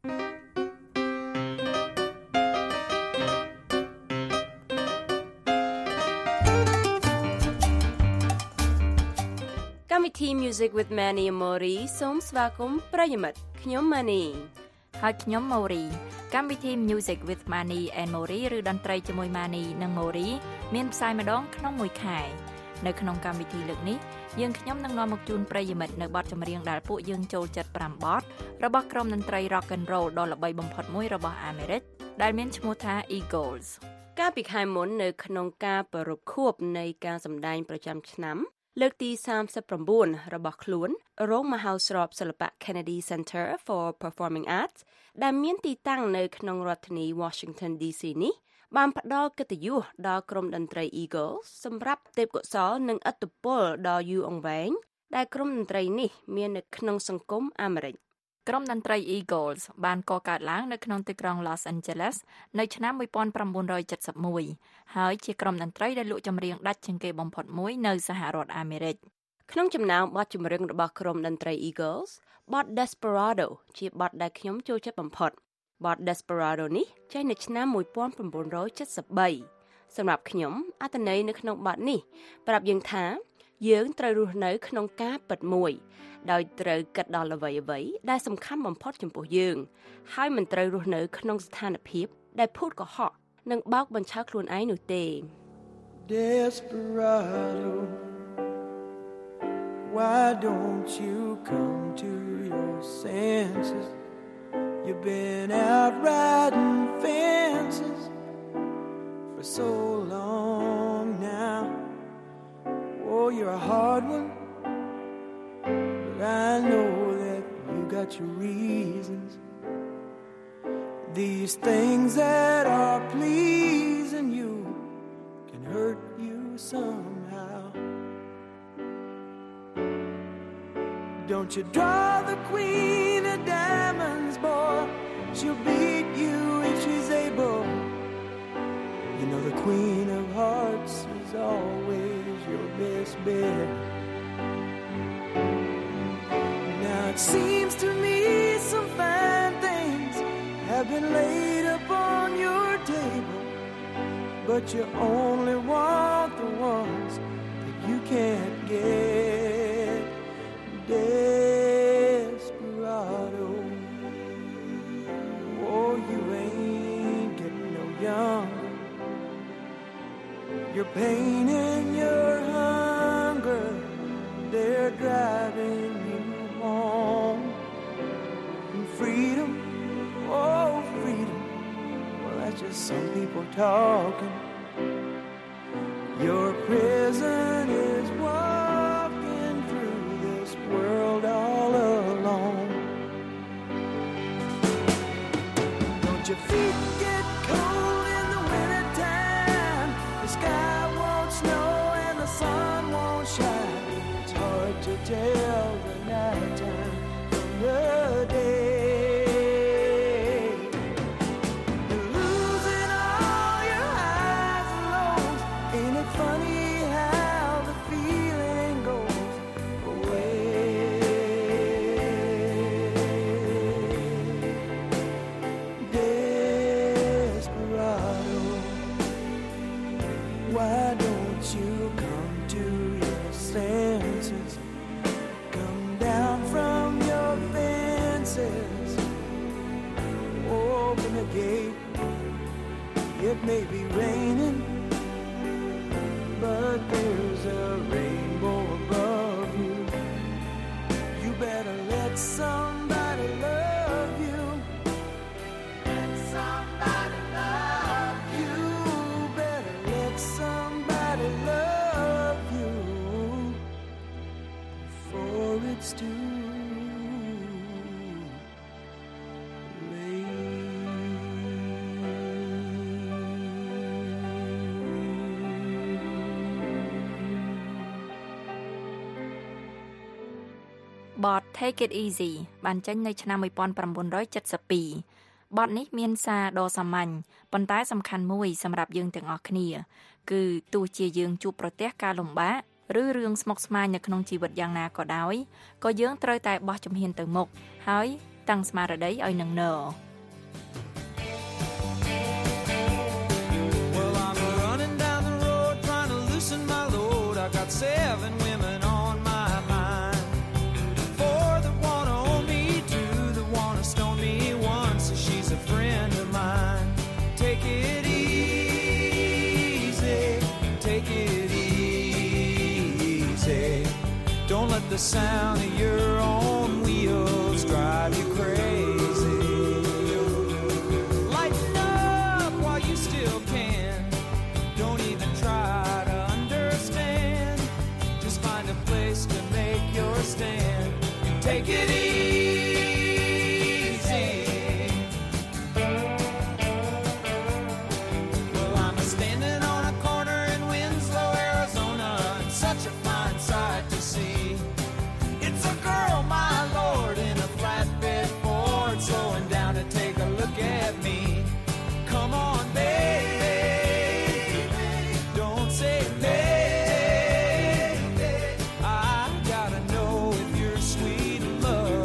កម្មវិធី Music with Mani and Mori សូមស្វាគមន៍ប្រិយមិត្តខ្ញុំ Mani ហើយខ្ញុំ Mori កម្មវិធី Music with Mani and Mori ឬតន្ត្រីជាមួយ Mani និង Mori មានផ្សាយម្ដងក្នុងមួយខែនៅក្នុងកម្មវិធីលើកនេះយើងខ្ញុំនឹងនាំមកជូនប្រិយមិត្តនៅបទចម្រៀងដែលពួកយើងចូលចិត្តប្រាំបទរបស់ក្រុមតន្ត្រី Rock and Roll ដ៏ល្បីបំផុតមួយរបស់អាមេរិកដែលមានឈ្មោះថា Eagles កាលពីខែមុននៅក្នុងការប្រារព្ធខួបនៃការសម្ដែងប្រចាំឆ្នាំលើកទីសាមសិបប្រាំបួនរបស់ខ្លួនរោងមហោស្រពសិល្បៈ Kennedy Center for Performing Arts ដែលមានទីតាំងនៅក្នុងរដ្ឋធានី Washington ឌី ซี នេះបានផ្ដល់កិត្តិយសដល់ក្រុមតន្ត្រី Eagles សម្រាប់ទេពកោសល្យនិងឥទ្ធិពលដ៏យូរអង្វែងដែលក្រុមតន្ត្រីនេះមាននៅក្នុងសង្គមអាមេរិកក្រុមតន្ត្រី Eagles បានកកើតឡើងនៅក្នុងទីក្រុង Los Angeles នៅឆ្នាំmột nghìn chín trăm bảy mươi mốt ហើយជាក្រុមតន្ត្រីដែលលក់ចម្រៀងដាច់ជាងគេបំផុតមួយនៅសហរដ្ឋអាមេរិកក្នុងចំណោមបទចម្រៀងរបស់ក្រុមតន្ត្រី Eagles បទ Desperado ជាបទដែលខ្ញុំចូលចិត្តបំផុតបទ Desperado នេះចេញនៅឆ្នាំmột nghìn chín trăm bảy mươi ba សម្រាប់ខ្ញុំអត្ថន័យនៅក្នុងបទនេះប្រាប់យើងថាយើងត្រូវរស់នៅក្នុងការពិតមួយដោយត្រូវគិតដល់អ្វីអ្វីដែលសំខាន់បំផុតចំពោះយើងហើយមិនត្រូវរស់នៅក្នុងស្ថានភាពដែលភូតកុហកនិងបោកបញ្ឆោតខ្លួនឯងនោះទេ Desperado, why don't you come to your senses? You've been out riding fences for so long now. Oh, you're a hard one, but I know that you got your reasons. These things that are pleasing you can hurt you somehow. Don't you draw the queen of diamonds, boy. She'll beat you if she's able. You know the queen of hearts is always your best bet. Now it seems to me some fine things have been laid upon your table, but you only want the ones that you can't get. Desperado, oh, you ain't getting no younger. Your pain and your hunger, they're driving you home. And freedom, oh, freedom, well, that's just some people talking. Your prison is walking through this world all alone. Don't your feet get cold in the wintertime? The sky won't snow and the sun won't shine. It's hard to tell the nighttime from the day. You're losing all your highs and lows. Ain't it funny how the feeling goes away? Desperado, why don't you come to your senses? Come down from your fences. Open the gate. It may be raining, but there's a rainbow above you. You better let somebody love you. Let somebody love you. Better let somebody love you before it's too បទ Take It Easy បានចេញនៅឆ្នាំnineteen seventy-two បទនេះមានសារដ៏សាមញ្ញប៉ុន្តែសំខាន់មួយសម្រាប់យើងទាំងអស់គ្នាគឺទោះជាយើងជួបប្រទះការលំបាកឬរឿងស្មុគស្មាញនៅក្នុងជីវិតយ៉ាងណាក៏ដោយក៏យើងត្រូវតែបោះជំហានទៅមុខហើយតាំងស្មារតីឲ្យនឹងណ Well, I'm running down the road trying to loosen my load. I got seven women on my mind. Four that wanna own me, two that wanna stone me, one so she's a friend of mine. Take it easy, take it easy. Don't let the sound of your own wheels drive you crazy. Lighten up while you still can. Don't even try to understand. Just find a place to make your stand. Take it easy. Well, I'm standing on a corner in Winslow, Arizona, and such a fine sight to see. It's a girl, my lord, in a flatbed Ford, slowing down to take a look at me. Come on, baby, don't say maybe. I gotta know if you're sweet and love.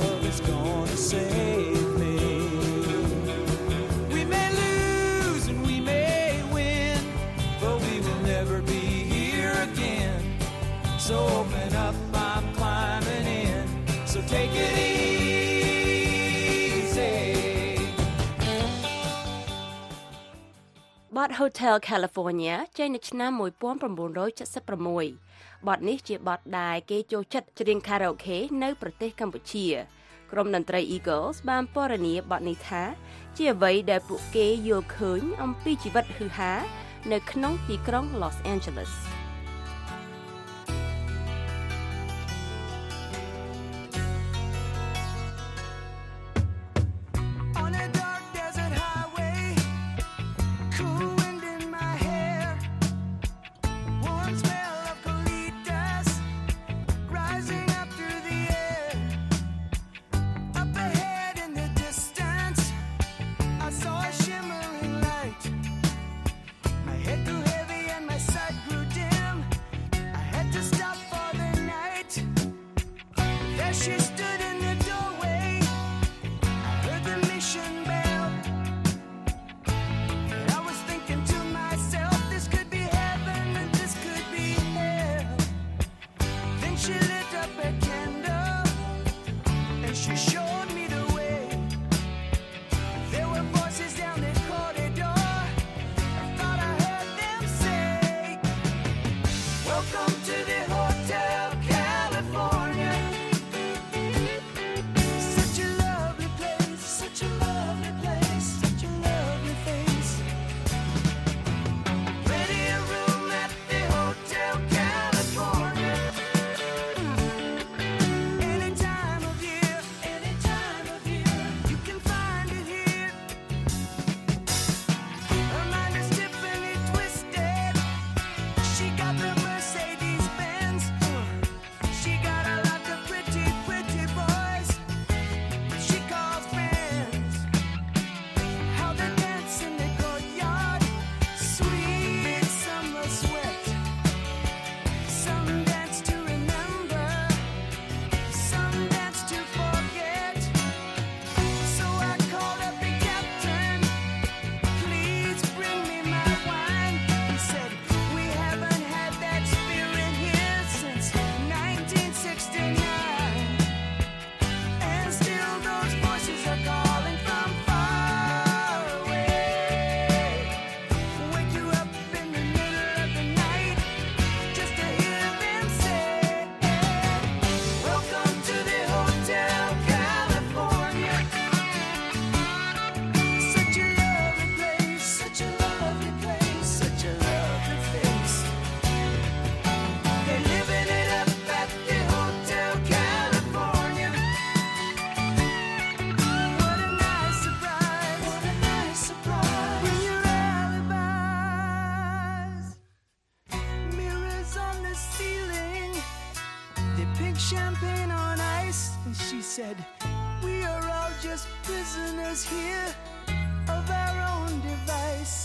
បទ Hotel California ចេញនៅឆ្នាំnineteen seventy-six បទនេះជាបទដែលគេចូលចិត្តច្រៀងខារ៉ាអូខេនៅប្រទេសកម្ពុជាក្រុមតន្ត្រី Eagles បានពណ៌នាបទនេះថាជាអ្វីដែលពួកគេយល់ឃើញអំពីជីវិតហ៊ឺហានៅក្នុងទីក្រុង Los Angeles champagne on ice, and she said, we are all just prisoners here of our own device.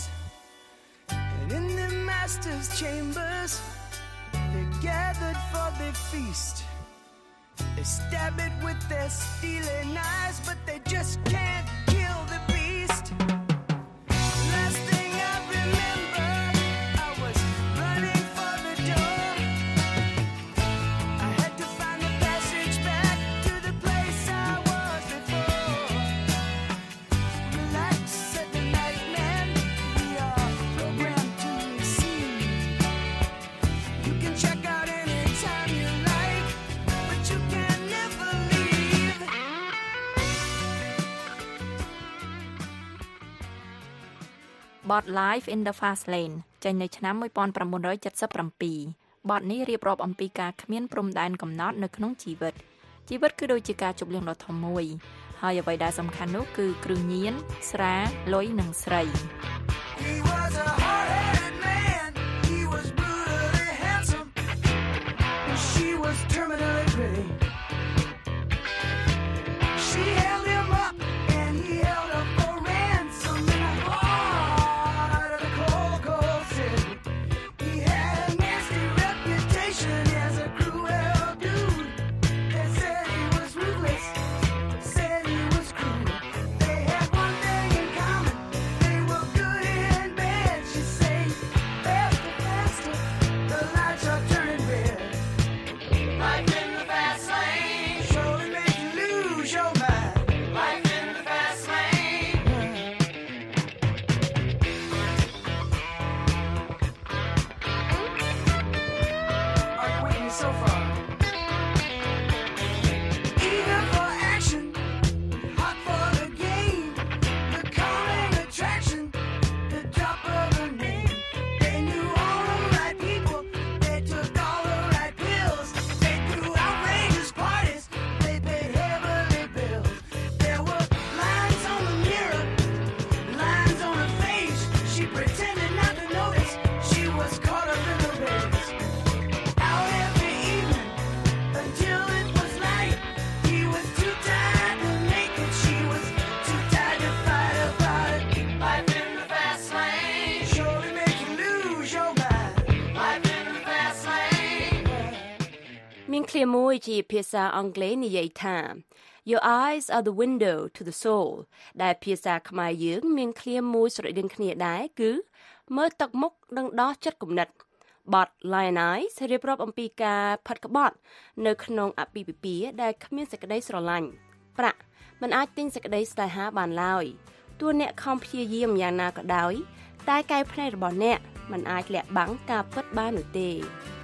And in the master's chambers, they gathered for their feast. They stab it with their steely knives, but they just can't kill the beast. Last thing I remember, I was running for the door. I had to find the passage back to the place I was before. Relax, said the night man, we are programmed to receive. You can check out anytime you like, but you can never leave. បទ Life in the Fast Lane ចេញនៅឆ្នាំnineteen seventy-seven បទនេះរៀបរាប់អំពីការគ្មានព្រំដែនកំណត់នៅក្នុងជីវិតជីវិតគឺដូចជាការជប់លៀងដ៏ធំមួយហើយអ្វីដែលសំខាន់នោះគឺគ្រឿងញៀនស្រាលុយនិងស្រី He was a hard-headed man. He was brutally handsome. And she was terminally pretty. She held him up and he held up for ransom in the heart of the cold, cold city. He had a nasty reputation as a cruel dude. They said he was ruthless, said he was cruel. They had one thing in common. They were good and bad. She ឃ្លាមួយជាភាសាអង់គ្លេសនិយាយថា Your eyes are the window to the soul ដែលភាសាខ្មែរយើងមានឃ្លាមួយស្រដៀងគ្នាដែរគឺមើលទឹកមុខនឹងដោះចិត្តគំនិតបទ Lion Eyes រៀបរាប់អំពីការផិតក្បត់នៅក្នុងអាពាហ៍ពិពាហ៍ដែលគ្មានសេចក្តីស្រឡាញ់ប្រាក់មិនអាចទិញសេចក្តីស្នេហាបានឡើយទោះអ្នកខំព្យាយាមយ៉ាងណាក៏ដោយតែកែវភ្នែករបស់អ្នកមិនអាចលាក់បាំងការពិតបាននោះទេ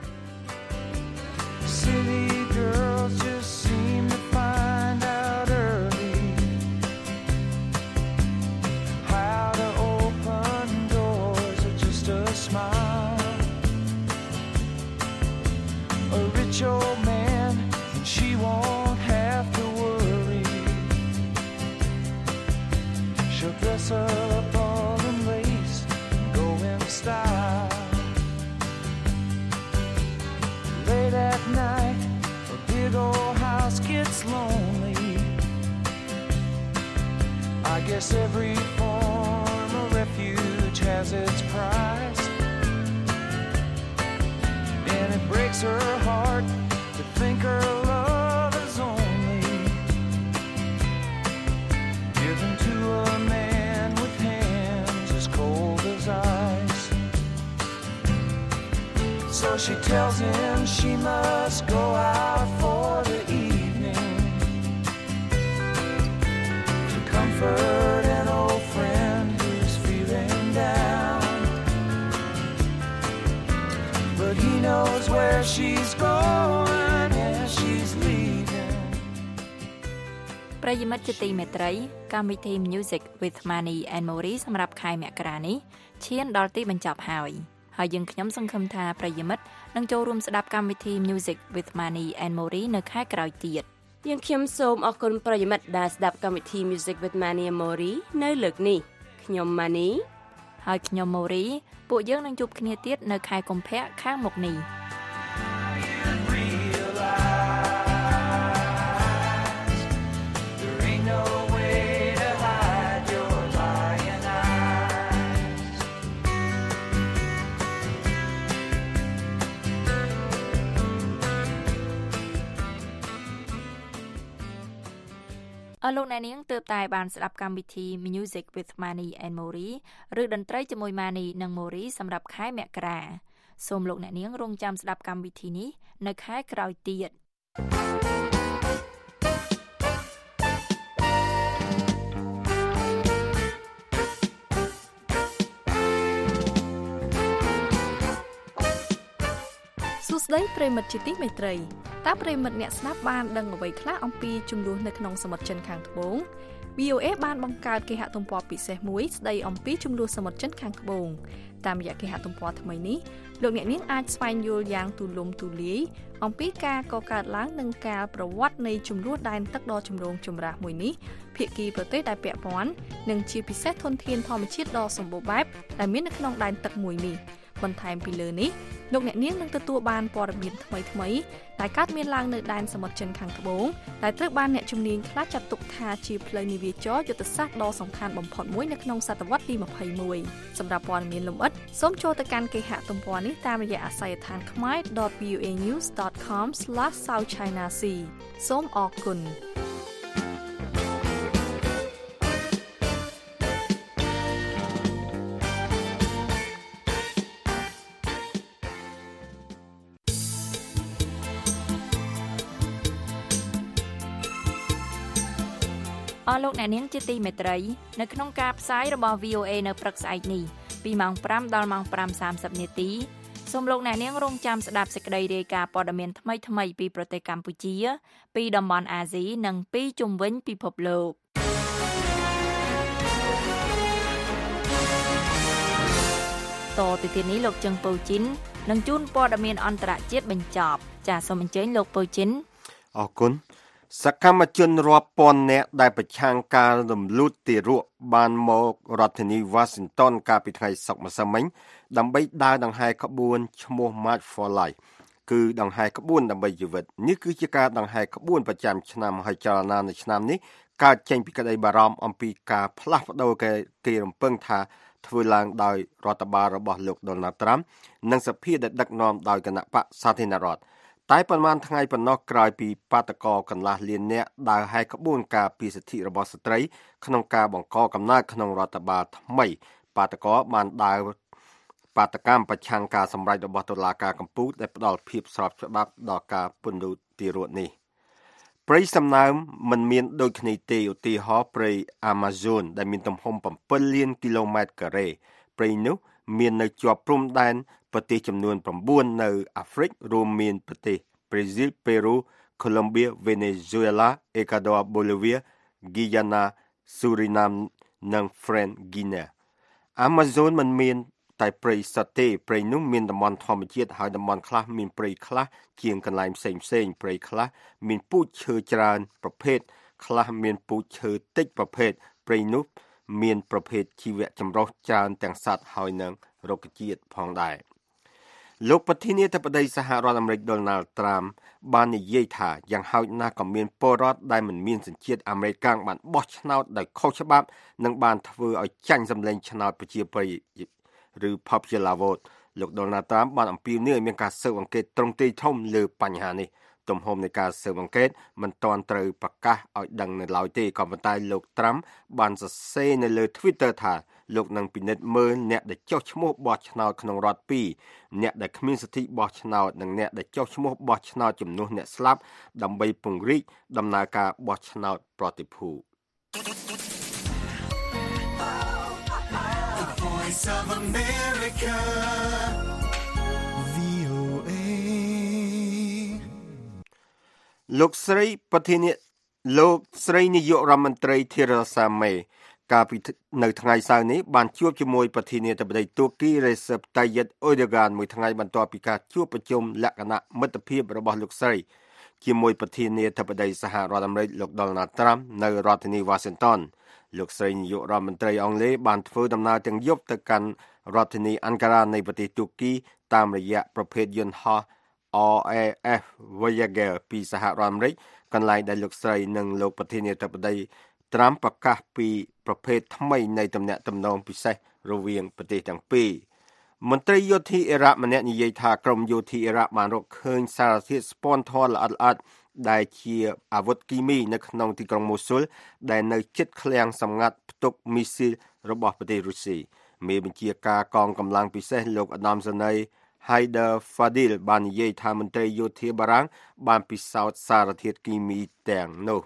City girls just seem to find out early how to open doors with just a smile. A rich old man, and she won't have to worry. She'll dress up all in lace and go in style. Late at night, a big old house gets lonely. I guess every form of refuge has its price. And it breaks her heart to think her love is only given to a man with hands as cold as ice. So she tells him she must go out for the evening to comfort an old friend who's feeling down. But he knows where she's going and she's leaving. ប្រិយមិត្តជាទីមេត្រីកម្មវិធី Music with Money and Mori សម្រាប់ខែមករានេះឈានដល់ទីបញ្ចប់ហើយហើយយើងខ្ញុំសង្ឃឹមថាប្រិយមិត្តនឹងចូលរួមស្ដាប់កម្មវិធី Music with Money and Mori នៅខែក្រោយទៀតយើងខ្ញុំសូមអរគុណប្រិយមិត្តដែលស្ដាប់កម្មវិធី Music with Money and Mori នៅលើកនេះខ្ញុំ Money ហើយខ្ញុំ Mori ពួកយើងនឹងជួបគ្នាទៀតនៅខែកុម្ភៈខាងមុខនេះ There ain't no way to hide your lying eyes. អរលោកអ្នកនាងទើបតែបានស្ដាប់កម្មវិធី Music with Money and Mori ឬតន្ត្រីជាមួយ Money និង Mori សម្រាប់ខែមករាសូមលោកអ្នកនាងរងចាំស្ដាប់កម្មវិធីនេះនៅខែក្រោយទៀតសួស្តីប្រិយមិត្តជាទីមេត្រីតើប្រិយមិត្តអ្នកស្ដាប់បានដឹងអ្វីខ្លះអំពីចំនួននៅក្នុងសមុទ្រចិនខាងត្បូង វី អូ អេ បានបង្កើតគេហទំព័រពិសេសមួយស្ដីអំពីចំនួនសមុទ្រចិនខាងត្បូងតាមរយៈគេហទំព័រថ្មីនេះលោកអ្នកនាងអាចស្វែងយល់យ៉ាងទូលំទូលាយអំពីការកកើតឡើងនិងការប្រវត្តិនៃចំនួនដែនទឹកដ៏ចម្រូងចម្រាសមួយនេះភាគីប្រទេសដែលពាក់ព័ន្ធនិងជាពិសេសធនធានធម្មជាតិដ៏សម្បូរបែបដែលមាននៅក្នុងដែនទឹកមួយនេះបន្ថែមពីលើនេះលោកអ្នកនាងនឹងទទួលបានព័ត៌មានថ្មីៗដែលកើតមានឡើងនៅដែនសមុទ្រចិនខាងត្បូងដែលត្រូវបានអ្នកជំនាញខ្លះចាត់ទុកថាជាផ្លូវនាវាចរយុទ្ធសាស្ត្រដ៏សំខាន់បំផុតមួយនៅក្នុងសតវត្សទីยี่สิบเอ็ดសម្រាប់ព័ត៌មានលម្អិតសូមចូលទៅកាន់គេហទំព័រនេះតាមរយៈអាសយដ្ឋាន khmer dot v o a news dot com slash south china sea សូមអរគុណអរលោកអ្នកនាងជាទីមេត្រីនៅក្នុងការផ្សាយរបស់ វី អូ អេ នៅព្រឹកស្អែកនេះពីម៉ោងfiveដល់ម៉ោងfiveសាមសិបនាទីសូមលោកអ្នកនាងរងចាំស្ដាប់សេចក្តីរាយការណ៍ព័ត៌មានថ្មីៗពីប្រទេសកម្ពុជាពីតំបន់អាស៊ីនិងពីជុំវិញពិភពលោកតទៅទៀតនេះលោកជឹងពូជីននឹងជូនព័ត៌មានអន្តរជាតិបញ្ចប់ចាសសូមអញ្ជើញលោកពូជីនអរគុណសកម្មជនរាប់ពាន់នាក់ដែលប្រឆាំងការរំលូតទារកបានមករដ្ឋធានី Washington កាលពីថ្ងៃសុក្រម្សិលមិញដើម្បីដើរដង្ហែក្បួនឈ្មោះ March for Life គឺដង្ហែក្បួនដើម្បីជីវិតនេះគឺជាការដង្ហែក្បួនប្រចាំឆ្នាំហើយចលនានៅឆ្នាំនេះកើតចេញពីក្តីបារម្ភអំពីការផ្លាស់ប្ដូរគេរំពឹងថាធ្វើឡើងដោយរដ្ឋបាលរបស់លោក Donald Trump និងសភាដែលដឹកនាំដោយគណៈបក្សសាធារណរដ្ឋតែប៉ុន្មានថ្ងៃប៉ុណ្ណោះក្រោយពីបាតកោកន្លះលាននាក់ដើរហែកក្បួនការពីសិទ្ធិរបស់ស្ត្រីក្នុងការបង្កកំណើតក្នុងរដ្ឋបាលថ្មីបាតកោបានដើរបាតកម្មប្រឆាំងការសម្រេចរបស់តុលាការកំពូលដែលផ្ដល់ភាពស្របច្បាប់ដល់ការពន្លូតទារកនេះព្រៃសំណើមមិនមានដូចគ្នាទេឧទាហរណ៍ព្រៃ Amazon ដែលមានទំហំsevenលានគីឡូម៉ែត្រការ៉េព្រៃនោះមាននៅជាប់ព្រំដែនប្រទេសចំនួនnineនៅអាហ្វ្រិករួមមានប្រទេសប្រេស៊ីលប៉េរូកូឡុំបៀវេណេស៊ុយអេឡាអេកាដូបូលីវីហ្គីយ៉ាណាស៊ូរីណាមនិងហ្វ្រេនហ្គីណា Amazon មិនមានតែព្រៃសុទ្ធទេព្រៃនោះមានតំបន់ធម្មជាតិហើយតំបន់ខ្លះមានព្រៃខ្លះជាងកន្លែងផ្សេងផ្សេងព្រៃខ្លះមានពូជឈើច្រើនប្រភេទខ្លះមានពូជឈើតិចប្រភេទព្រៃនោះមានប្រភេទជីវៈចម្រុះច្រើនទាំងសត្វហើយនិងរុក្ខជាតិផងដែរលោកប្រធានាធិបតីសហរដ្ឋអាមេរិក Donald Trump បាននិយាយថាយ៉ាងហោចណាស់ក៏មានពលរដ្ឋដែលមិនមានសញ្ជាតិអាមេរិកបានបោះឆ្នោតដោយខុសច្បាប់និងបានធ្វើឲ្យចាញ់សម្លេងឆ្នោតប្រជាប្រិយឬ Popular Vote លោក Donald Trump បានអំពាវនាវឲ្យមានការស៊ើបអង្កេតត្រង់ទ្រាយធំលើបញ្ហានេះទំហំនៃការស៊ើបអង្កេតមិនទាន់ត្រូវប្រកាសឲ្យដឹងនៅឡើយទេក៏ប៉ុន្តែលោក Trump បានសរសេរនៅលើ Twitter ថាលោកនឹងពិនិត្យមើលអ្នកដែលចុះឈ្មោះបោះឆ្នោតក្នុងរដ្ឋពីរអ្នកដែលគ្មានសិទ្ធិបោះឆ្នោតនិងអ្នកដែលចុះឈ្មោះបោះឆ្នោតជំនួសអ្នកស្លាប់ដើម្បីពង្រីកដំណើរការបោះឆ្នោតប្រតិភូ Voice of America លោកស្រីប្រធានាលោកស្រីនាយករដ្ឋមន្ត្រី Theresa May កាលពីនៅថ្ងៃសៅរ៍នេះបានជួបជាមួយប្រធានាធិបតីទួរគី Recep Tayyip Erdogan មួយថ្ងៃបន្ទាប់ពីការជួបប្រជុំលក្ខណៈមិត្តភាពរបស់លោកស្រីជាមួយប្រធានាធិបតីសហរដ្ឋអាមេរិកលោក Donald Trump នៅរដ្ឋធានី Washington លោកស្រីនាយករដ្ឋមន្ត្រីអង់គ្លេសបានធ្វើដំណើរទាំងយប់ទៅកាន់រដ្ឋធានី Ankara នៃប្រទេសទួរគីតាមរយៈប្រភេទយន្តហោះ R A F Voyager ពីសហរដ្ឋអាមេរិកកន្លែងដែលលោកស្រីនិងលោកប្រធានាធិបតី Trump ប្រកាសពីប្រភេទថ្មីនៃទំនាក់ទំនងពិសេសរវាងប្រទេសទាំងពីរមន្ត្រីយោធាអ៊ីរ៉ាក់ម្នាក់និយាយថាក្រុមយោធាអ៊ីរ៉ាក់បានរកឃើញសារធាតុស្ពាន់ធម៌ល្អិតៗដែលជាអាវុធគីមីនៅក្នុងទីក្រុងម៉ូស៊ុលដែលនៅជិតឃ្លាំងសម្ងាត់ផ្ទុកមីស៊ីលរបស់ប្រទេសរុស្ស៊ីមេបញ្ជាការកងកម្លាំងពិសេសលោកឧត្តមសេនីយ៍ Haider Fadil បាននិយាយថាមន្ត្រីយោធាបារាំងបានពិសោធន៍សារធាតុគីមីទាំងនោះ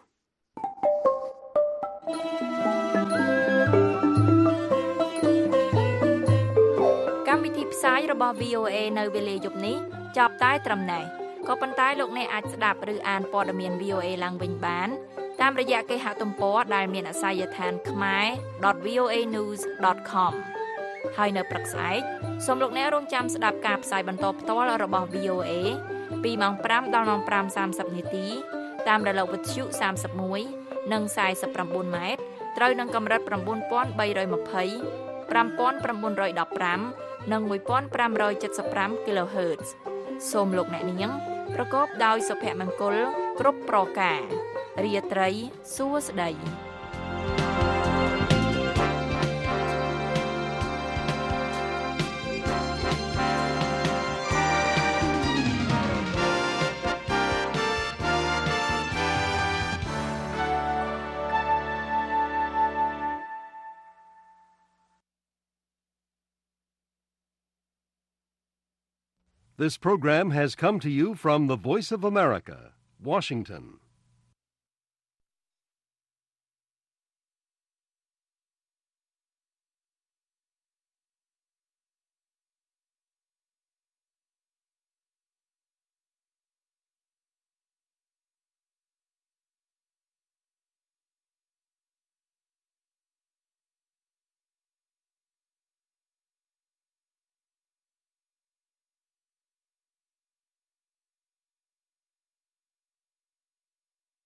កម្មវិធីផ្សាយរបស់ វី អូ អេ នៅវេលាយប់នេះចប់តែត្រឹមនេះក៏ប៉ុន្តែលោកអ្នកអាចស្ដាប់ឬអានព័ត៌មាន វី អូ អេ ឡើងវិញបានតាមរយៈគេហទំព័រដែលមានអាសយដ្ឋាន ខ្មែរ ដុត វី អូ អេ news ដុត com ហើយនៅព្រឹកស្អែកសូមលោកអ្នករងចាំស្ដាប់ការផ្សាយបន្តផ្ទាល់របស់ វី អូ អេ ពីម៉ោងfiveដល់ម៉ោងfiveសាមសិបនាទីតាមរលកវិទ្យុthirty-oneនិង forty-nineម៉ែត្រត្រូវនឹងកម្រិតnine thousand three hundred twenty, five thousand nine hundred fifteenនិង fifteen seventy-five គីឡូហឺតซ์សូមលោកអ្នកនាងប្រកបដោយសុភមង្គលគ្រប់ប្រការរាត្រីសួស្តី This program has come to you from the Voice of America, Washington.